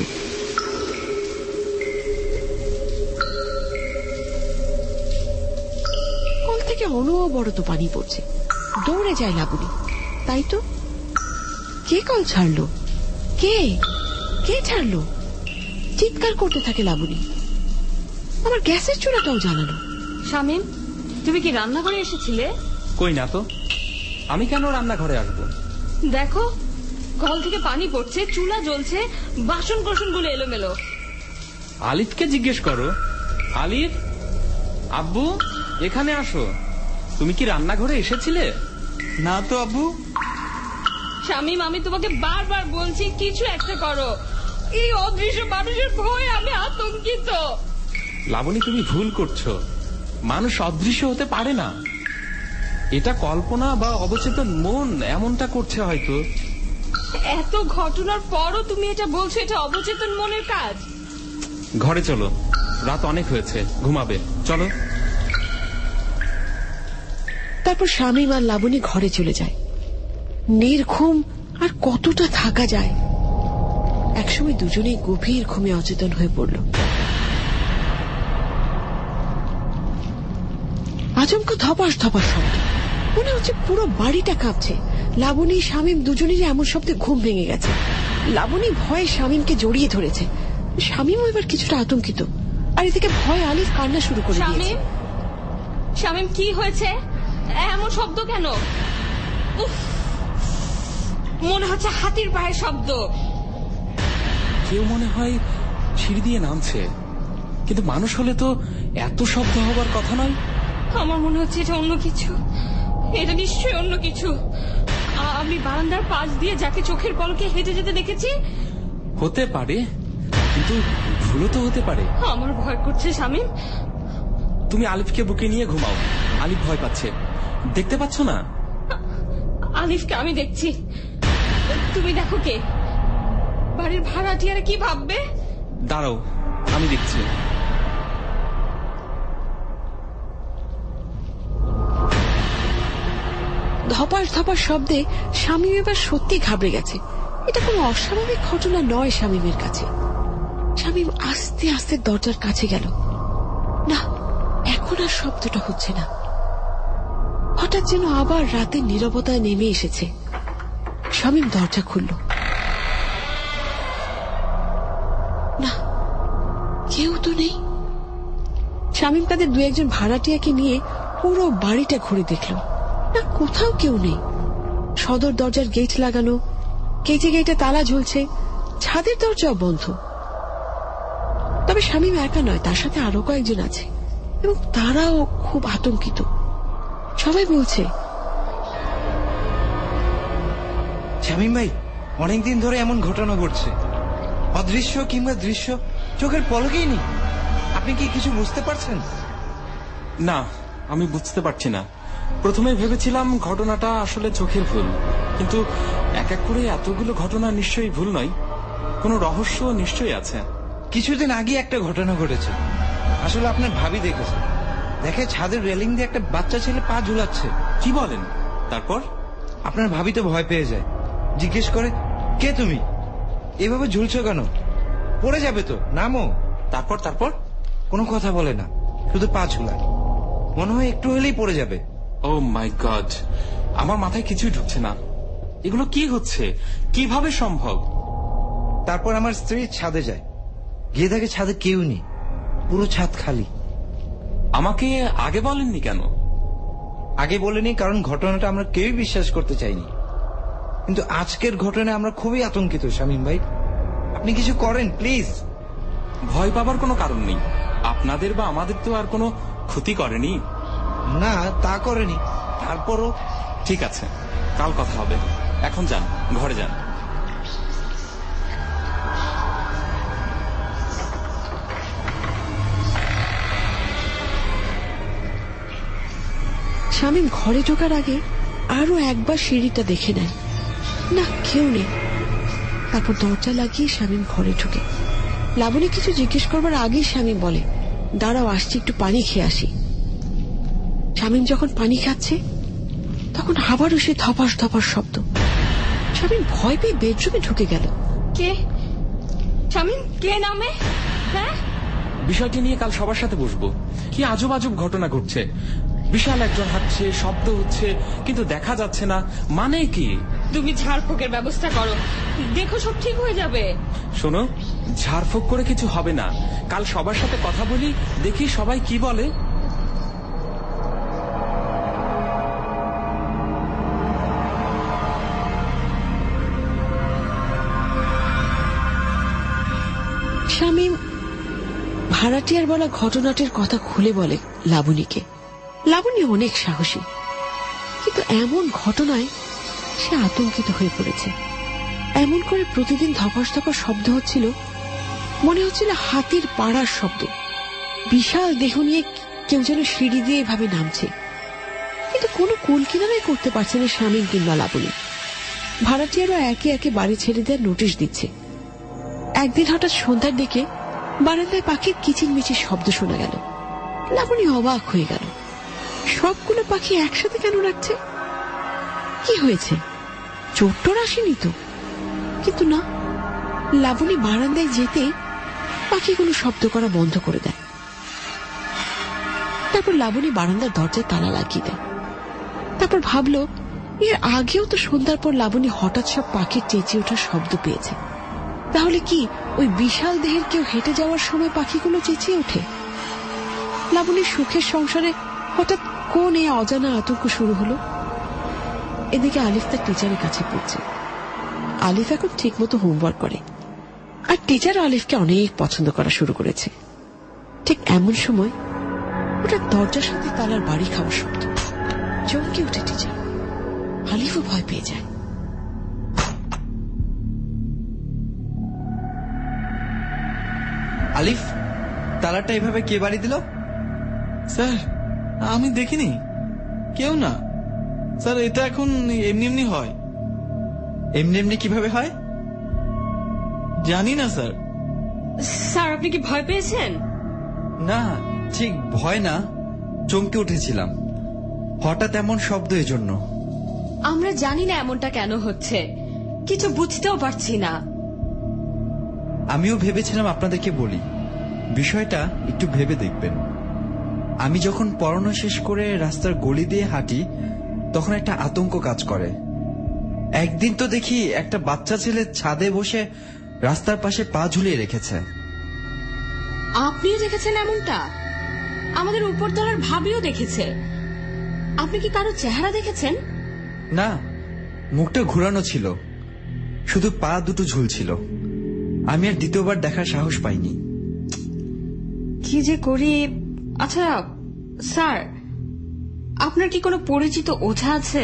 কল থেকে অনবরত পানি পড়ছে। দৌড়ে যায় লাবণী। তাই তো, কে কল ছাড়লো, কে কে ছাড়লো? চিৎকার করতে থাকে লাবণী। আমার গ্যাসের চুলাটাও জ্বালানো।
শামীম, তুমি কি রান্নাঘরে এসেছিলে?
কই না তো, আমি কেন রান্নাঘরে আসবো?
দেখো, কল থেকে পানি পড়ছে, চুলা জ্বলছে, বাসন কোসন গুলো এলোমেলো।
আলিফকে জিজ্ঞেস করো। আলিফ, আব্বু এখানে আসো। তুমি কি রান্নাঘরে এসেছিলে?
না তো আব্বু।
শামীম, আমি তোমাকে বারবার বলছি কিছু একটা করো। এই অদৃশ্য মানুষের ভয়ে আমি আতঙ্কিত।
লাবণী, তুমি ভুল করছো। মানুষ অদৃশ্য হতে পারে না। এটা কল্পনা বা অবচেতন মন এমনটা করছে হয়তো।
এত ঘটনার পরও তুমি এটা বলছো এটা অবচেতন মনের কাজ?
ঘরে চলো, রাত অনেক হয়েছে, ঘুমাবে, চলো।
তারপর শামীম আর লাবণী ঘরে চলে যায়। নির্ঘুম আর কতটা থাকা যায়। একসময় দুজনেই গভীর ঘুমে অচেতন হয়ে পড়ল। আচমকা ধপাস ধপাস শব্দ, মনে হচ্ছে পুরো বাড়িটা কাঁপছে। লাবণী শামীম দুজনেরই এমন শব্দে ঘুম ভেঙে গেছে। লাবণী ভয়ে শামীমকে জড়িয়ে ধরেছে। শামীমও এবার কিছুটা আতঙ্কিত, আর এদিকে ভয় আলিফ কান্না শুরু করে দিয়েছে।
শামীম, কি হয়েছে? এমন শব্দ কেন? উফ, মনে হচ্ছে হাতির পায়ের শব্দ।
কেউ মনে হয় সিঁড়ি দিয়ে নামছে, কিন্তু মানুষ হলে তো এত শব্দ হবার কথা নয়।
আমার মনে হচ্ছে এটা অন্য কিছু। এটা নিশ্চয়ই অন্য কিছু। আমি বারান্দার পাশ দিয়ে যাকে চোখের পলকে হেঁটে যেতে দেখেছি।
হতে পারে, কিন্তু ভুলও তো হতে পারে।
আমার ভয় করছে শামীম।
তুমি আলিফকে বুকে নিয়ে ঘুমাও। আলিফ ভয় পাচ্ছে, দেখতে পাচ্ছ না?
আলিফকে আমি দেখছি, তুমি দেখো কে? বাড়ির ভাড়াটিয়ারা কি ভাববে?
দাঁড়াও, আমি দেখছি।
ধপাস ধপাস শব্দে শামীম এবার সত্যি ঘাবড়ে গেছে। এটা কোনো অস্বাভাবিক ঘটনা নয় শামীমের কাছে। শামীম আস্তে আস্তে দরজার কাছে গেল। না, এখন আর শব্দটা হচ্ছে না। হঠাৎ যেন আবার রাতের নীরবতায় নেমে এসেছে। শামীম দরজা খুলল। না, কেউ তো নেই। শামীম তাদের দু একজন ভাড়াটিয়াকে নিয়ে পুরো বাড়িটা ঘুরে দেখল, না কোথাও কেউ নেই। সদর দরজার গেট লাগানো, গেটে গেটে তালা ঝুলছে, ছাদের দরজাও বন্ধ। তবে শামীম একা নয়, তার সাথে আরো কয়েকজন আছে এবং তারাও খুব আতঙ্কিত। সবাই বলছে,
শামীম ভাই, অনেকদিন ধরে এমন ঘটনা ঘটছে, অদৃশ্য কিংবা দৃশ্য চোখের পলকেই নেই। আপনি কি কিছু বুঝতে পারছেন?
না, আমি বুঝতে পারছি না। প্রথমে ভেবেছিলাম ঘটনাটা আসলে চোখের ভুল, কিন্তু এক এক করে এতগুলো ঘটনা নিশ্চয়ই ভুল নয়, কোনো রহস্য নিশ্চয়ই আছে।
কিছুদিন আগে একটা ঘটনা ঘটেছে, আসলে আপনার ভাবি দেখেছে। দেখে ছাদের রেলিং দিয়ে একটা বাচ্চা ছেলে পা ঝুলাচ্ছে।
কি বলেন? তারপর
আপনার ভাবি তো ভয় পেয়ে যায়, জিজ্ঞেস করে, কে তুমি, এভাবে ঝুলছো কেন, পড়ে যাবে তো, নামো।
তারপর তারপর
কোনো কথা বলে না, শুধু পা ঝুলায়, মনে হয় একটু হলেই পড়ে যাবে।
ও মাই গড, আমার মাথায় কিছুই ঢুকছে না। এগুলো কি হচ্ছে, কিভাবে সম্ভব?
তারপর আমার স্ত্রী ছাদে যায়, গিয়ে দেখে ছাদে কেউ নেই, পুরো ছাদ খালি।
আমাকে আগে বলেননি কেন?
আগে বলেনি কারণ ঘটনাটা আমরা কেউই বিশ্বাস করতে চাইনি, কিন্তু আজকের ঘটনায় আমরা খুবই আতঙ্কিত। শামীম ভাই, আপনি কিছু করেন প্লিজ।
ভয় পাবার কোনো কারণ নেই, আপনাদের বা আমাদের তো আর কোনো ক্ষতি করেনি।
না, তা করেনি, তারপরও।
ঠিক আছে, কাল কথা হবে, এখন যান, ঘরে যান।
শামীম ঘরে ঢোকার আগে আরো একবার সিঁড়িটা দেখে নেয়, না কেউ নেই। তারপর দরজা লাগিয়ে শামীম ঘরে ঢুকে। লাবণী কিছু জিজ্ঞেস করবার আগেই শামীম বলে, দাঁড়াও, আসছি, একটু পানি খেয়ে আসি। শামীম যখন পানি খাচ্ছে তখন আবারও সে ধপাস ধপাস শব্দ। শামীম ভয় পেয়ে বেডরুমে ঢুকে গেল।
কে? শামীম, কে নামে? হ্যাঁ,
বিষয়টি নিয়ে কাল সবার সাথে বসবো। কি আজব আজব ঘটনা ঘটছে, বিশাল একজন হাঁটছে, শব্দ হচ্ছে, কিন্তু দেখা যাচ্ছে না, মানে কি?
তুমি ঝাড়ফুঁকের ব্যবস্থা করো, দেখো সব ঠিক হয়ে যাবে।
শোনো, ঝাড়ফুঁক করে কিছু হবে না, কাল সবার সাথে কথা বলি, দেখি সবাই কি বলে।
শামীম ভাড়াটিয়ার বলা ঘটনাটির কথা খুলে বলে লাবণীকে। লাবণী অনেক সাহসী, কিন্তু এমন ঘটনায় সে আতঙ্কিত হয়ে পড়েছে। এমন করে প্রতিদিন ধপাস ধপাস শব্দ হচ্ছিল, মনে হচ্ছিল হাতির পাড়ার শব্দ। বিশাল দেহ নিয়ে কেউ যেন সিঁড়ি দিয়ে এভাবে নামছে, কিন্তু কোনো কুল কিনারাই করতে পারছে না শামীম কিংবা লাবণী। ভাড়াটিয়ারও একে একে বাড়ি ছেড়ে দেওয়ার নোটিশ দিচ্ছে। একদিন হঠাৎ সন্ধ্যার দিকে বারান্দায় পাখির কিচিরমিচির শব্দ শোনা গেল। লাবণী অবাক হয়ে গেল, সবগুলো পাখি একসাথে কেন রাখছে? কি হয়েছে, চোর টোর আসেনি তো? কিন্তু না, লাবণী বারান্দায় যেতে পাখিগুলো শব্দ করা বন্ধ করে দেয়। তারপর লাবণী বারান্দার দরজায় তালা লাগিয়ে দেয়। তারপর ভাবল, এর আগেও তো সন্ধ্যার পর লাবণী হঠাৎ সব পাখির চেঁচিয়ে ওঠার শব্দ পেয়েছে, তাহলে কি ওই বিশাল দেহের কেউ হেঁটে যাওয়ার সময় পাখিগুলো চেঁচিয়ে ওঠে? লাবণীর সুখের সংসারে হঠাৎ কোন এই অজানা আতঙ্ক শুরু হলো। এদিকে আলিফ তার টিচারের কাছে পড়ছে। আলিফ এখন ঠিক মতো হোমওয়ার্ক করে, আর টিচার আলিফকে অনেক পছন্দ করা শুরু করেছে। ঠিক এমন সময় ওটা দরজার সাথে তালার বাড়ি খাওয়ার শব্দ। চমকে উঠে টিচার, আলিফও ভয় পেয়ে যায়।
আলিফ, তালাটা এভাবে কে বাড়ি দিল?
স্যার, আমি দেখিনি, কেউ না স্যার, এটা এখন এমনি এমনি হয়।
এমনি এমনি কিভাবে হয়
জানি না স্যার।
স্যার, আপনি কি ভয় পেয়েছেন?
না, ঠিক ভয় না, চমকে উঠেছিলাম, হঠাৎ এমন শব্দ, এজন্য।
আমরা জানি না এমনটা কেন হচ্ছে, কিছু বুঝতেও পারছি না।
আমিও ভেবেছিলাম আপনাদেরকে বলি, বিষয়টা একটু ভেবে দেখবেন। আমি যখন পড়ানো শেষ করে রাস্তার গলি দিয়ে হাঁটি, তখন একটা আতঙ্ক কাজ করে। একদিন তো দেখি একটা বাচ্চা ছেলে ছাদে বসে রাস্তার পাশে পা ঝুলিয়ে রেখেছে।
আপনিও দেখেছেন এমনটা? আমাদের উপরতলার ভাবিও দেখেছে। আপনি কি কারো চেহারা দেখেছেন?
না, মুখটা ঘুরানো ছিল, শুধু পা দুটো ঝুলছিল। আমি আর দ্বিতীয়বার দেখার সাহস পাইনি।
কি যে করি। আচ্ছা স্যার, আপনার কি কোনো পরিচিত ওঝা আছে?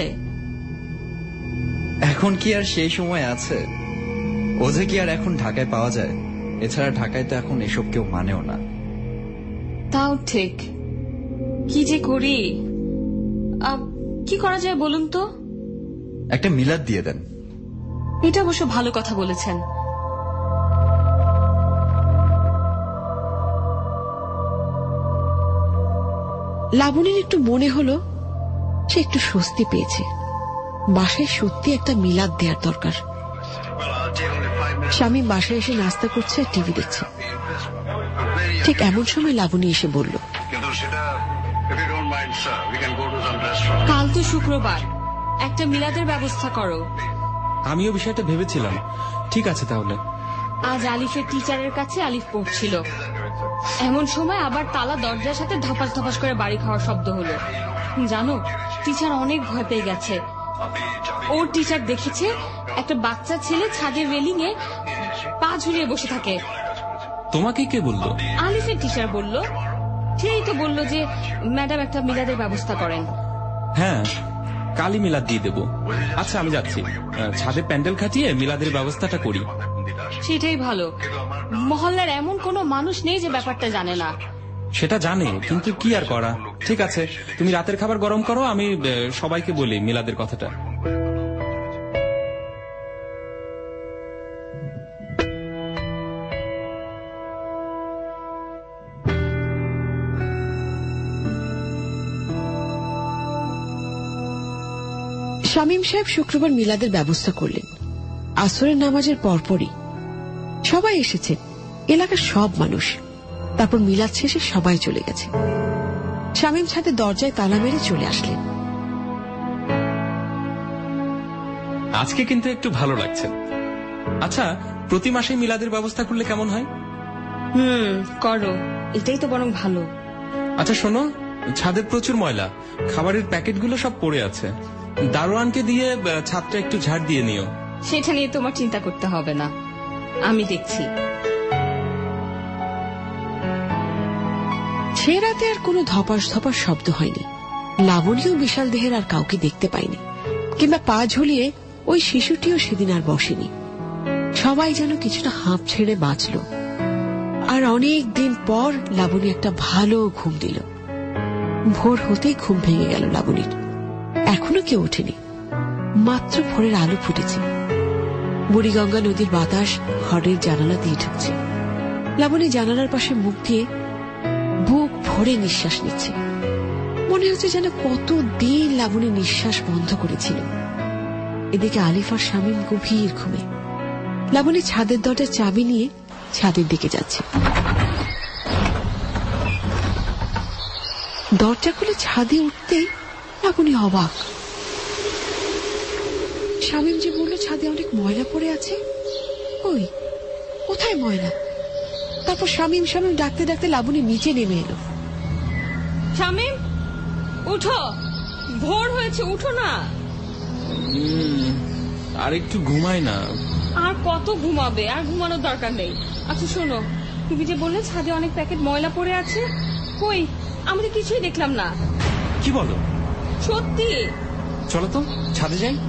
এখন কি আর সেই সময় আছে? ওঝা কি আর এখন ঢাকায় পাওয়া যায়? এছাড়া ঢাকায় তো এখন এসব কেউ মানেও না।
তাও ঠিক। কি যে করি। কি করা যায় বলুন তো?
একটা মিলাদ দিয়ে দেন।
এটা অবশ্য ভালো কথা বলেছেন।
লাবণীর একটু মনে হলো সে একটু স্বস্তি পেয়েছে। বাসায় সত্যি একটা মিলাদ দেওয়ার দরকার। স্বামী বাসায় এসে নাস্তা করছে আর টিভি দেখছে। ঠিক এমন সময় লাবণী এসে বলল,
কাল তো শুক্রবার, একটা মিলাদের ব্যবস্থা করো।
আমিও বিষয়টা ভেবেছিলাম। ঠিক আছে তাহলে।
আজ আলিফের টিচারের কাছে আলিফ পড়ছিল, এমন সময় আবার তালা দরজার সাথে ধপাস ধপাস করে বাড়ি খাওয়ার শব্দ হলো। জানো, টিচার অনেক ভয় পেয়ে গেছে। ওর টিচার দেখেছে একটা বাচ্চা ছেলে ছাদের রেলিং এ পা ঝুলিয়ে বসে থাকে।
তোমাকে কে বললো?
আলিফের টিচার বলল। সেই তো বলল যে ম্যাডাম একটা মিলাদের ব্যবস্থা করেন।
হ্যাঁ, কালই মিলাদ দিয়ে দেব। আচ্ছা আমি যাচ্ছি, ছাদে প্যান্ডেল খাটিয়ে মিলাদের ব্যবস্থাটা করি।
সেটাই ভালো। মহল্লার এমন কোনো মানুষ নেই যে ব্যাপারটা জানে না।
সেটা জানে, কিন্তু কি আর করা। ঠিক আছে, তুমি রাতের খাবার গরম করো, আমি সবাইকে বলি মিলাদের কথাটা।
শামীম সাহেব শুক্রবার মিলাদের ব্যবস্থা করলেন। আসরের নামাজের পরপরই সবাই এসেছেন, এলাকার সব মানুষ। তারপর মিলাদ শেষে সবাই চলে গেছে। শামীম ছাদে দরজায় তালা মেরে চলে আসলেন।
আজকে কিন্তু একটু ভালো লাগছে। আচ্ছা, প্রতি মাসে মিলাদের ব্যবস্থা করলে কেমন হয়?
হুম, করো, এটাই তো বরং ভালো।
আচ্ছা শোনো, ছাদে প্রচুর ময়লা, খাবারের প্যাকেটগুলো সব পড়ে আছে। দারোয়ানকে দিয়ে ছাদটা একটু ঝাড় দিয়ে নিও।
সেটা নিয়ে তোমার চিন্তা করতে হবে না, আমি দেখছি।
সে রাতে আর কোনো ধপাস ধপাস শব্দ হয়নি। লাবণীও বিশাল দেহের আর কাউকে দেখতে পায়নি, কিংবা পা ঝুলিয়ে ওই শিশুটিও সেদিন আর বসেনি। সবাই যেন কিছুটা হাঁপ ছেড়ে বাঁচল। আর অনেক দিন পর লাবণী একটা ভালো ঘুম দিল। ভোর হতেই ঘুম ভেঙে গেল লাবণীর। এখনো কেউ ওঠেনি, মাত্র ভোরের আলো ফুটেছে। বুড়িগঙ্গা নদীর বাতাস ঘরের জানালা দিয়ে ঢুকছে। লাবণী জানালার পাশে মুখ দিয়ে বুক ভরে নিঃশ্বাস নিচ্ছে। মনে হচ্ছে যেন কতদিন লাবণী নিঃশ্বাস বন্ধ করেছিল। এদিকে আলিফ আর শামীম গভীর ঘুমে। লাবণী ছাদের দরজার চাবি নিয়ে ছাদের দিকে যাচ্ছে। দরজা খুলে ছাদে উঠতেই লাবণী অবাক। শামীম যে বলল ছাদে অনেক ময়লা পড়ে আছে, ওই কোথায় ময়লা? তারপর শামীম শামীম ডাকতে ডাকতে লাবণী নিচে নেমে এলো।
শামীম, উঠো, ভোর হয়েছে, উঠো না।
আর একটু ঘুমাই না।
আর কত ঘুমাবে? আর ঘুমানোর দরকার নেই। আচ্ছা শোনো, তুমি যে বললে ছাদে অনেক প্যাকেট ময়লা পড়ে আছে, কই আমি তো কিছুই দেখলাম না।
কি বলো?
সত্যি।
চলো তো ছাদে যাই।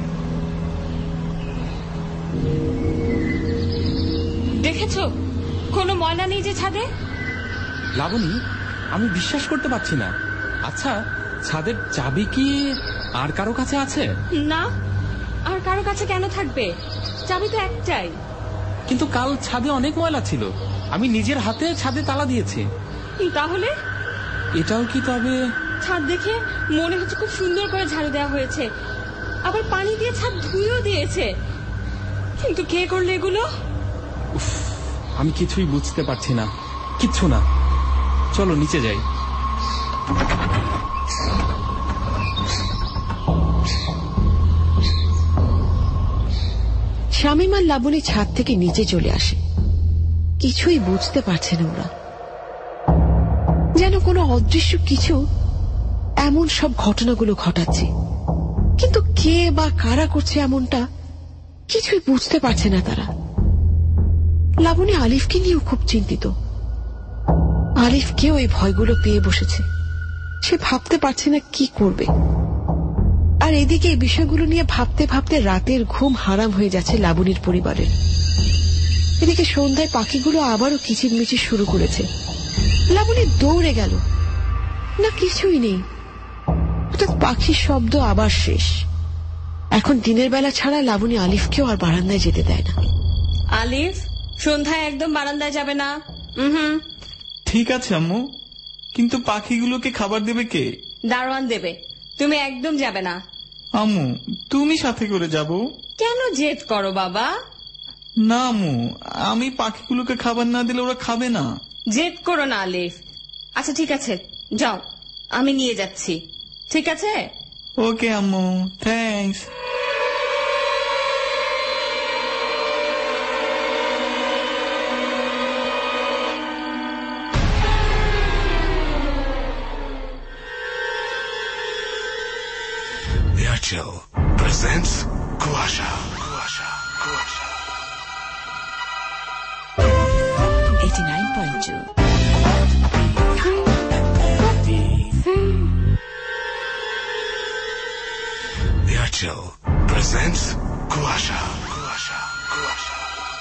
দেখেছো কোনো ময়লা নেই যে ছাদে?
লাবণী, আমি বিশ্বাস করতে পারছি না। আচ্ছা, ছাদের চাবি কি আর কারো কাছে আছে?
না, আর কারো কাছে কেন থাকবে? চাবি তো একটাই।
কিন্তু কাল ছাদে অনেক ময়লা ছিল, আমি নিজের হাতে ছাদে তালা দিয়েছি।
তাহলে
এটাও কি তবে?
ছাদ দেখে মনে হচ্ছে খুব সুন্দর করে ঝাড়ু দেওয়া হয়েছে, আবার পানি দিয়ে ছাদ ধুয়েও দিয়েছে। কিন্তু কে করলো এগুলো?
উফ, আমি কিছুই বুঝতে পারছি না, কিচ্ছু না। চলো নিচে যাই।
শামীম আর লাবণী ছাদ থেকে নিচে চলে আসে। কিছুই বুঝতে পারছে না ওরা। যেন কোনো অদৃশ্য কিছু এমন সব ঘটনাগুলো ঘটাচ্ছে, কিন্তু কে বা কারা করছে এমনটা কিছুই বুঝতে পারছে না তারা। লাবণী আলিফকে নিয়েও খুব চিন্তিত। আলিফকেও এই ভয়গুলো পেয়ে বসেছে, সে ভাবতে পারছে না কি করবে। আর এদিকে এই বিষয়গুলো নিয়ে ভাবতে ভাবতে রাতের ঘুম হারাম হয়ে যাচ্ছে লাবণীর পরিবারের। এদিকে সন্ধ্যায় পাখিগুলো আবারও কিচিরমিচির শুরু করেছে। লাবণী দৌড়ে গেল, না কিছুই নেই। হঠাৎ পাখির শব্দ আবার শেষ। এখন দিনের বেলা ছাড়া লাবণী আলিফকেও আর বারান্দায় যেতে দেয় না।
আলিফ, সন্ধ্যায় একদম বারান্দায় যাবে না। হুম,
ঠিক আছে আম্মু, কিন্তু পাখিগুলোকে খাবার দেবে কে?
দারোয়ান দেবে, তুমি একদম যাবে না।
আম্মু, তুমি সাথে করে যাবো।
কেন জেদ করো বাবা?
না আম্মু, আমি পাখিগুলোকে খাবার না দিলে ওরা খাবে না।
জেদ করো না আলিফ। আচ্ছা ঠিক আছে, যাও, আমি নিয়ে যাচ্ছি। ঠিক আছে?
ওকে আম্মু, thanks.
Airtel presents Kuasha. Kuasha. Kuasha.
eighty-nine point two.
Airtel presents Kuasha. Kuasha. Kuasha.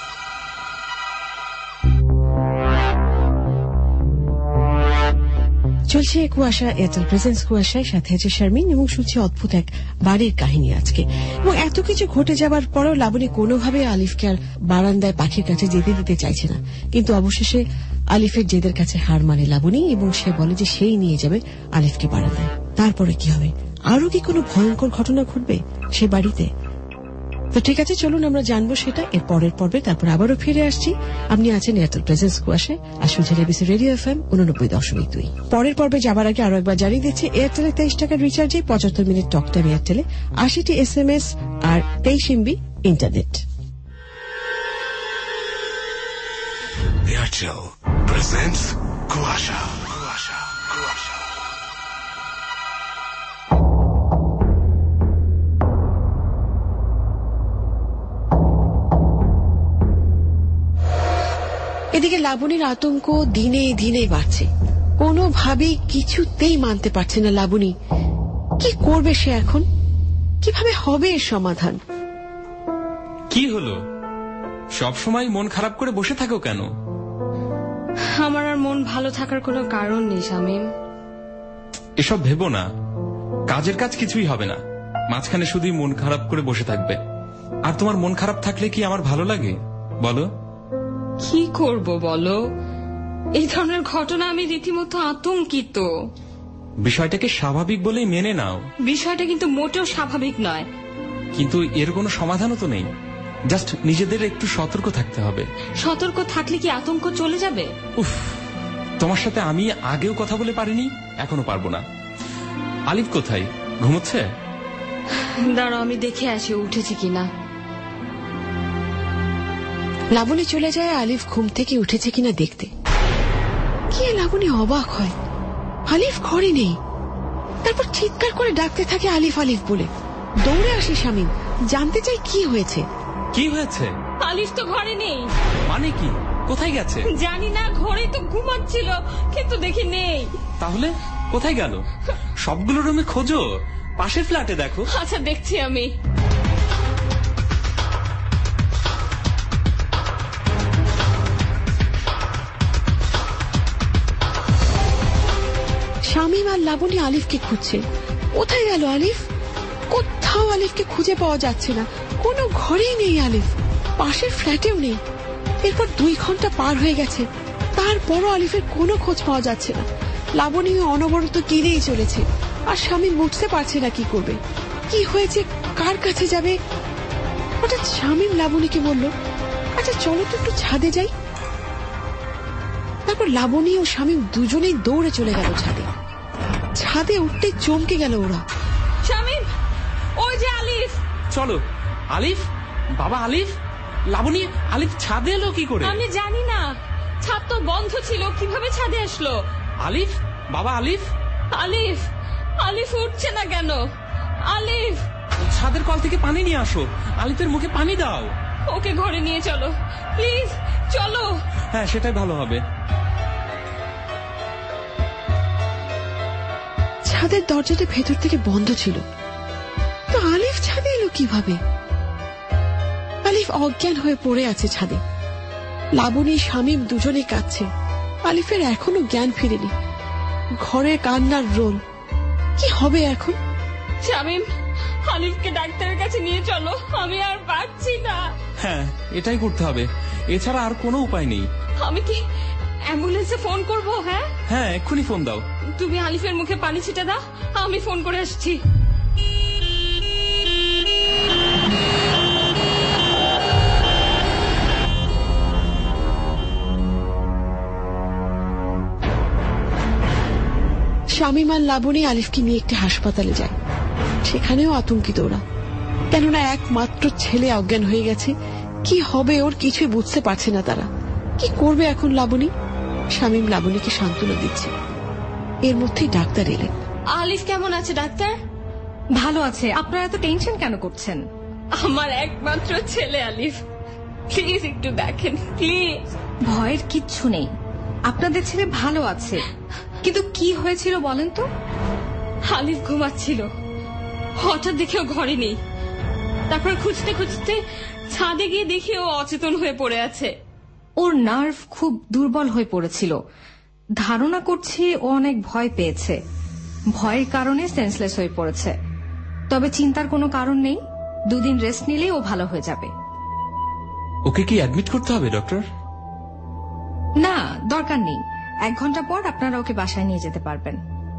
চলছে কুয়াশা, এয়ারটেল প্রেজেন্স কুয়াশায়, সাথে আছে শারমিন এবং শুনছি অদ্ভুত এক বাড়ির কাহিনী আজকে। এবং এত কিছু ঘটে যাবার পরও লাবণী কোনোভাবে আলিফকে আর বারান্দায় পাখির কাছে যেতে দিতে চাইছে না। কিন্তু অবশেষে আলিফের জেদের কাছে হার মানে লাবণী এবং সে বলে যে সেই নিয়ে যাবে আলিফকে বারান্দায়। তারপরে কি হবে? আরো কি কোনো ভয়ঙ্কর ঘটনা ঘটবে সে বাড়িতে? তো ঠিক আছে, চলুন আমরা জানবো সেটা এর পরের পর্বে। তারপর আবারও ফিরে আসছি। আপনি আছেন এয়ারটেল প্রেজেন্স কুয়াশায় আর শুনছেন এবিসি রেডিও এফএম উননব্বই দশমিক দুই। পরের পর্বে যাবার আগে আরো একবার জানিয়ে দিচ্ছি, এয়ারটেলে তেইশ টাকার রিচার্জে পঁচাত্তর মিনিট টক টাইম, এয়ারটেলে আশিটি এস এম এস আর তেইশ MB internet.
Airtel presents Kuasha. Kuasha. Kuasha.
এদিকে লাবণীর আতঙ্ক দিনে দিনে বাড়ছে। কোনোভাবেই কিছুতেই মানতে পারছে না লাবণী। কি করবে সে এখন? কিভাবে হবে এর সমাধান?
কি হলো? সবসময় মন খারাপ করে বসে থাকো কেন?
আমার আর মন ভালো থাকার কোনো কারণ নেই শামীম।
এসব ভেবো না, কাজের কাজ কিছুই হবে না, মাঝখানে শুধুই মন খারাপ করে বসে থাকবে। আর তোমার মন খারাপ থাকলে কি আমার ভালো লাগে বলো?
কি করব বলো? এই ধরনের ঘটনা আমি রীতিমতো আতঙ্কিত।
বিষয়টাকে স্বাভাবিক বলেই মেনে নাও।
বিষয়টা কিন্তু মোটেও স্বাভাবিক নয়।
কিন্তু এর কোনো সমাধানও তো নেই, জাস্ট নিজেদের একটু সতর্ক থাকতে হবে।
সতর্ক থাকলে কি আতঙ্ক চলে যাবে?
উফ, তোমার সাথে আমি আগেও কথা বলে পারিনি, এখনো পারবো না। আলিফ কোথায়? ঘুমোচ্ছে?
দাঁড়াও আমি দেখে আসি উঠেছে কিনা।
লাবণী চলে যায় আলিফ ঘুম থেকে উঠেছে কিনা দেখতে। কি লাবণী অবাক হয়, আলিফ ঘরে নেই। তারপর চিৎকার করে ডাকতে থাকে আলিফ আলিফ বলে। দৌড়ে আসে শামীম, জানতে চাই কি হয়েছে।
কি হয়েছে?
আলিফ তো ঘরে নেই।
মানে কি? কোথায় গেছে?
জানি না, ঘরে তো ঘুমাচ্ছিল কিন্তু দেখি নেই।
তাহলে কোথায় গেল? সবগুলো রুমে খোঁজো, পাশের ফ্ল্যাটে দেখো।
আচ্ছা দেখছি আমি।
শামীম আর লাবণী আলিফকে খুঁজছে। কোথায় গেল আলিফ? কোথাও আলিফকে খুঁজে পাওয়া যাচ্ছে না। কোনো ঘরেই নেই আলিফ, পাশের ফ্ল্যাটেও নেই। এরপর দুই ঘন্টা পার হয়ে গেছে, তারপরও আলিফের কোনো খোঁজ পাওয়া যাচ্ছে না। লাবণী অনবরত কেঁদেই চলেছে আর শামীম বুঝতে পারছে না কি করবে, কি হয়েছে, কার কাছে যাবে। হঠাৎ শামীম লাবণীকে বলল, আচ্ছা চলো তো একটু ছাদে যাই। তারপর লাবণী ও শামীম দুজনেই দৌড়ে চলে গেল ছাদে। ছাদে উঠতে চমকে গেল ওরা।
শামীম, ওই যে আলিফ।
চলো। আলিফ? বাবা আলিফ? লাবণী, আলিফ ছাদে এলো কি করে?
আমি জানি না, ছাদ তো বন্ধ ছিল, কিভাবে ছাদে আসলো?
আলিফ বাবা আলিফ,
আলিফ আলিফ উঠছে না কেন? আলিফ,
ছাদের কল থেকে পানি নিয়ে আসো, আলিফের মুখে পানি দাও।
ওকে ঘরে নিয়ে চলো প্লিজ, চলো।
হ্যাঁ, সেটাই ভালো হবে।
ছাদের দরজাটা ভেতর থেকে বন্ধ ছিল, তো আলিফ ছাদে এলো কিভাবে? আলিফ অজ্ঞান হয়ে পড়ে আছে ছাদে। লাবণী, শামীম দুজনে কাঁদছে। আলিফের এখনো জ্ঞান ফিরেনি। ঘরে কান্নার রোল। কি হবে এখন?
শামীম, আলিফকে ডাক্তারের কাছে নিয়ে চলো, আমি আর পারছি না।
হ্যাঁ, এটাই করতে হবে, এছাড়া আর কোনো উপায় নেই।
আমি কি অ্যাম্বুলেন্সে ফোন করব? হ্যাঁ
হ্যাঁ, এক্ষুনি ফোন দাও।
তুমি আলিফের মুখে পানি ছিটা দাও, আমি ফোন করে আসছি।
শামীম আর লাবণী আলিফকে নিয়ে একটি হাসপাতালে যায়। সেখানেও আতঙ্কিত ওরা, কেননা একমাত্র ছেলে অজ্ঞান হয়ে গেছে। কি হবে ওর কিছুই বুঝতে পারছে না তারা। কি করবে এখন লাবণী? শামীম লাবণীকে সান্ত্বনা দিচ্ছে। এর মধ্যেই ডাক্তার এলেন।
আলিফ কেমন আছে ডাক্তার?
ভালো আছে। আপনারা এত টেনশন কেন করছেন?
আমার একমাত্র ছেলে আলিফ, প্লিজ একটু দেখেন প্লিজ।
ভয়ের কিচ্ছু নেই, আপনাদের ছেলে ভালো আছে। কিন্তু কি হয়েছিল বলেন তো?
আলিফ ঘুমাচ্ছিল, হঠাৎ দেখে ও ঘরে নেই। তারপর খুঁজতে খুঁজতে ছাদে গিয়ে দেখি ও অচেতন হয়ে পড়ে আছে।
ওর নার্ভ খুব দুর্বল হয়ে পড়েছিল। ধারণা করছি ও অনেক ভয় পেয়েছে, ভয়ের কারণে সেন্সলেস হয়ে পড়েছে। তবে চিন্তার কোনো কারণ নেই, দুদিন রেস্ট নিলেই ও ভালো হয়ে যাবে।
ওকে কি অ্যাডমিট করতে হবে ডক্টর?
না, দরকার নেই। এক ঘন্টা পর আপনারা ওকে বাসায় নিয়ে যেতে পারবেন।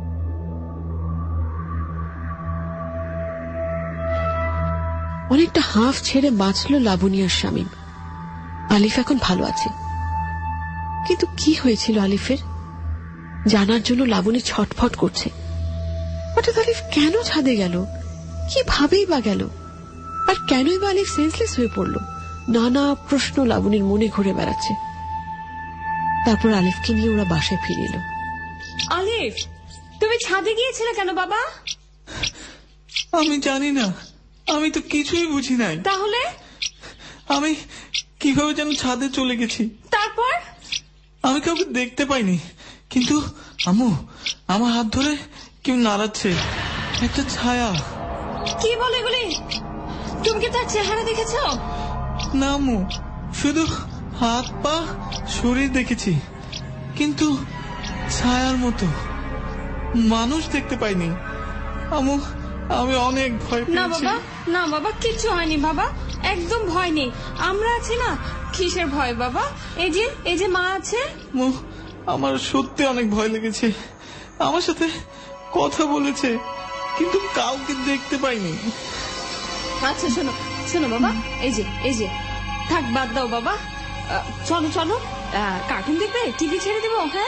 অনেকটা হাঁফ ছেড়ে বাঁচল লাবণী আর শামীম। আলিফ এখন ভালো আছে, কিন্তু কি হয়েছিল আলিফের জানার জন্য লাবণী ছটফট করছে। হঠাৎ আলিফ কেন ছাদে গেল? কিভাবেই বা গেল? আর কেনই বা আলিফ সেন্সলেস হয়ে পড়ল? নানা প্রশ্ন লাবণীর মনে ঘুরে বেড়াচ্ছে। তারপর আলিফকে নিয়ে ওরা বাসায় ফিরে এলো।
আলিফ, তুমি ছাদে গিয়েছিলে কেন বাবা?
আমি জানি না, আমি তো কিছুই বুঝি নাই।
তাহলে?
আমি কিভাবে যেন ছাদে চলে গেছি।
তারপর?
আমি কাউকে দেখতে পাইনি, কিন্তু আম্মু আমার হাত ধরে কেউ নাড়াচ্ছে, একটা ছায়া।
কি বলে এগুলি? তুমি কি তার চেহারা দেখেছো?
না আম্মু, শুধু হাত পা শরীর দেখেছি, কিন্তু ছায়ার মতো মানুষ দেখতে পাইনি। আম্মু, আমি অনেক ভয় পেয়েছি।
না বাবা, না বাবা, কিচ্ছু হয়নি বাবা, একদম ভয় নেই, আমরা আছি না। কিসের ভয় বাবা? এই যে এই যে মা আছে।
আমার সত্যি অনেক ভয় লেগেছে। আমার সাথে কথা বলেছে, কিন্তু কাউকে দেখতে পাইনি।
আচ্ছা শোনো শোনো বাবা, এই যে এই যে থাক, বাদ দাও বাবা, চলো চলো কার্টুন দেখবে, টিভি ছেড়ে দেবো। হ্যাঁ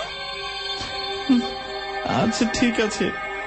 আচ্ছা ঠিক আছে।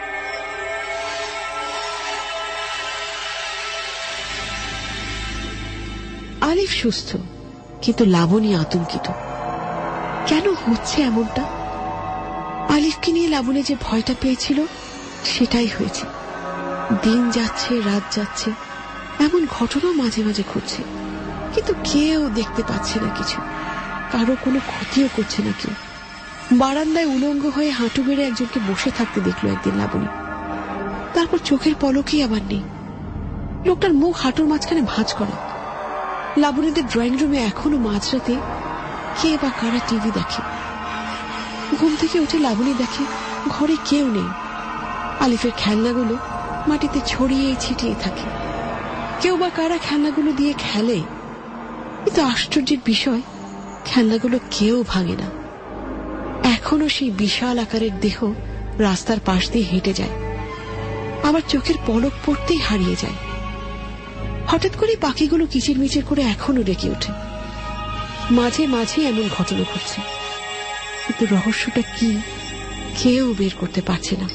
আলিফ সুস্থ, কিন্তু লাবণী আতঙ্কিত। কেন হচ্ছে এমনটা? আলিফকে নিয়ে লাবণী যে ভয়টা পেয়েছিল সেটাই হয়েছে। দিন যাচ্ছে, রাত যাচ্ছে, এমন ঘটনা মাঝে মাঝে ঘটছে, কিন্তু কেউ দেখতে পাচ্ছে না কিছু, কারো কোনো ক্ষতিও করছে না কেউ। বারান্দায় উলঙ্গ হয়ে হাঁটু বেড়ে একজনকে বসে থাকতে দেখলো একদিন লাবণী। তারপর চোখের পলকই আবার নেই। লোকটার মুখ হাঁটুর মাঝখানে ভাঁজ করা। লাবণীদের ড্রয়িং রুমে এখনো মাঝরাতে কে বা কারা টিভি দেখে। ঘুম থেকে উঠে লাবণী দেখে ঘরে কেউ নেই। আলিফের খেলনাগুলো মাটিতে ছড়িয়ে ছিটিয়ে থাকে। কেউ বা কারা খেলনাগুলো দিয়ে খেলে, কিন্তু আশ্চর্যের বিষয়, খেলনাগুলো কেউ ভাঙে না। এখনো সেই বিশাল আকারের দেহ রাস্তার পাশ দিয়ে হেঁটে যায়, আবার চোখের পলক পড়তেই হারিয়ে যায়। হঠাৎ করে পাখিগুলো কিচিরমিচির করে এখনো ডেকে ওঠে। মাঝে মাঝে এমন ঘটনা ঘটছে, কিন্তু রহস্যটা কি কেউ বের করতে পারছে না।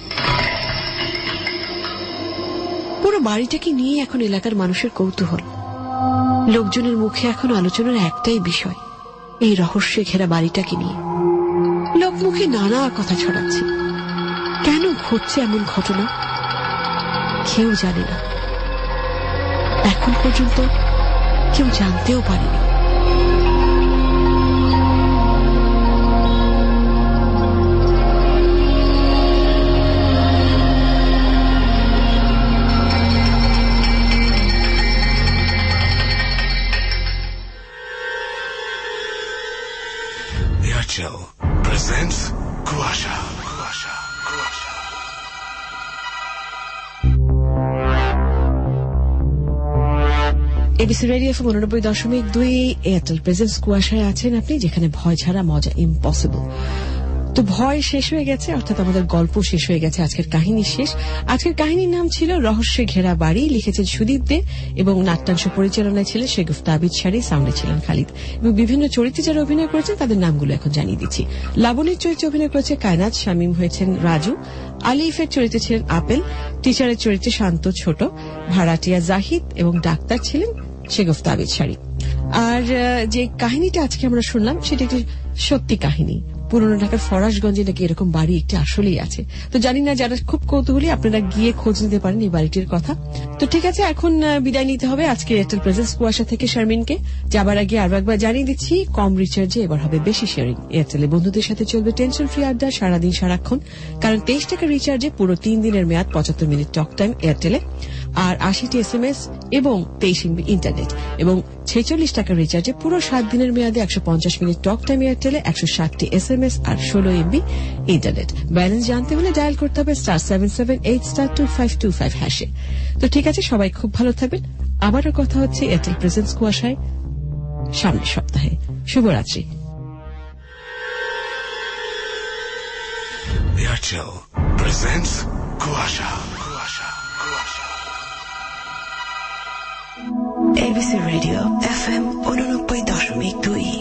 পুরো বাড়িটাকে নিয়ে এখন এলাকার মানুষের কৌতূহল। লোকজনের মুখে এখন আলোচনার একটাই বিষয়, এই রহস্যে ঘেরা বাড়িটাকে নিয়ে। লোক মুখে নানা কথা ছড়াচ্ছে। কেন ঘটছে এমন ঘটনা কেউ জানে না, এখন পর্যন্ত কেউ জানতেও পারেনি।
Airtel presents Kuasha. Kuasha. Kuasha.
ABC radio FM উননব্বই দশমিক দুই এয়ারটেল প্রেজেন্টস কুয়াশায় আছেন আপনি, যেখানে ভয় ছাড়া মজা ইম্পসিবল। তো ভয় শেষ হয়ে গেছে, অর্থাৎ আমাদের গল্প শেষ হয়ে গেছে, আজকের কাহিনী শেষ। আজকের কাহিনীর নাম ছিল রহস্যে ঘেরা বাড়ি, লিখেছেন সুদীপ দে এবং নাট্যাংশ পরিচালনায় ছিলেন শেগুফতা আবিদ শাড়ি, সাউন্ডে ছিলেন খালিদ এবং বিভিন্ন চরিত্রে যারা অভিনয় করেছেন তাদের নামগুলো এখন জানিয়ে দিচ্ছি। লাবণীর চরিত্রে অভিনয় করেছে কায়নাত, শামীম হয়েছেন রাজু, আলিফের চরিত্রে ছিলেন আপেল, টিচারের চরিত্রে শান্ত ছোট, ভাড়াটিয়া জাহিদ এবং ডাক্তার ছিলেন শেগুফতা আবিদ শাড়ি। আর যে কাহিনীটা আজকে আমরা শুনলাম সেটা একটি সত্যি কাহিনী। পুরনো ঢাকার ফরাসগঞ্জে নাকি এরকম বাড়ি একটি আসলেই আছে। তো জানি না, যারা খুব কৌতূহলী আপনারা গিয়ে খোঁজ নিতে পারেন এই বাড়িটির কথা। তো ঠিক আছে, এখন বিদায় নিতে হবে আজকে এয়ারটেল প্রেজেন্স কুয়াশা থেকে শারমিনকে। যাবার আগে আরো একবার জানিয়ে দিচ্ছি, কম রিচার্জে এবার হবে বেশি শেয়ারিং। এয়ারটেলে বন্ধুদের সাথে চলবে টেনশন ফ্রি আড্ডা সারাদিন সারাক্ষণ, কারণ তেইশ টাকা রিচার্জে পুরো তিন দিনের মেয়াদ, পঁচাত্তর মিনিট টক টাইম এয়ারটেলে, আর আশিটি এস এম এস এবং তেইশ এমবি ইন্টারনেট, এবং ছেচল্লিশ টাকা রিচার্জে পুরো সাত দিনের মেয়াদে একশো পঞ্চাশ মিনিট টক টাইম এয়ারটেলে, একশো ষাটটি এস এম এস আর ষোলো এমবি ইন্টারনেট। ব্যালেন্স জানতে হলে ডায়াল করতে হবে star seven seven eight star two five two five হ্যাশে। তো ঠিক আছে, সবাই খুব ভালো থাকবেন। আবারও কথা হচ্ছে এয়ারটেল প্রেজেন্স কুয়াশায় সামনের সপ্তাহে। শুভরাত্রি।
Airtel presents Kuasha. Kuasha. Kuasha.
ABC radio FM উননব্বই দশমিক দুই।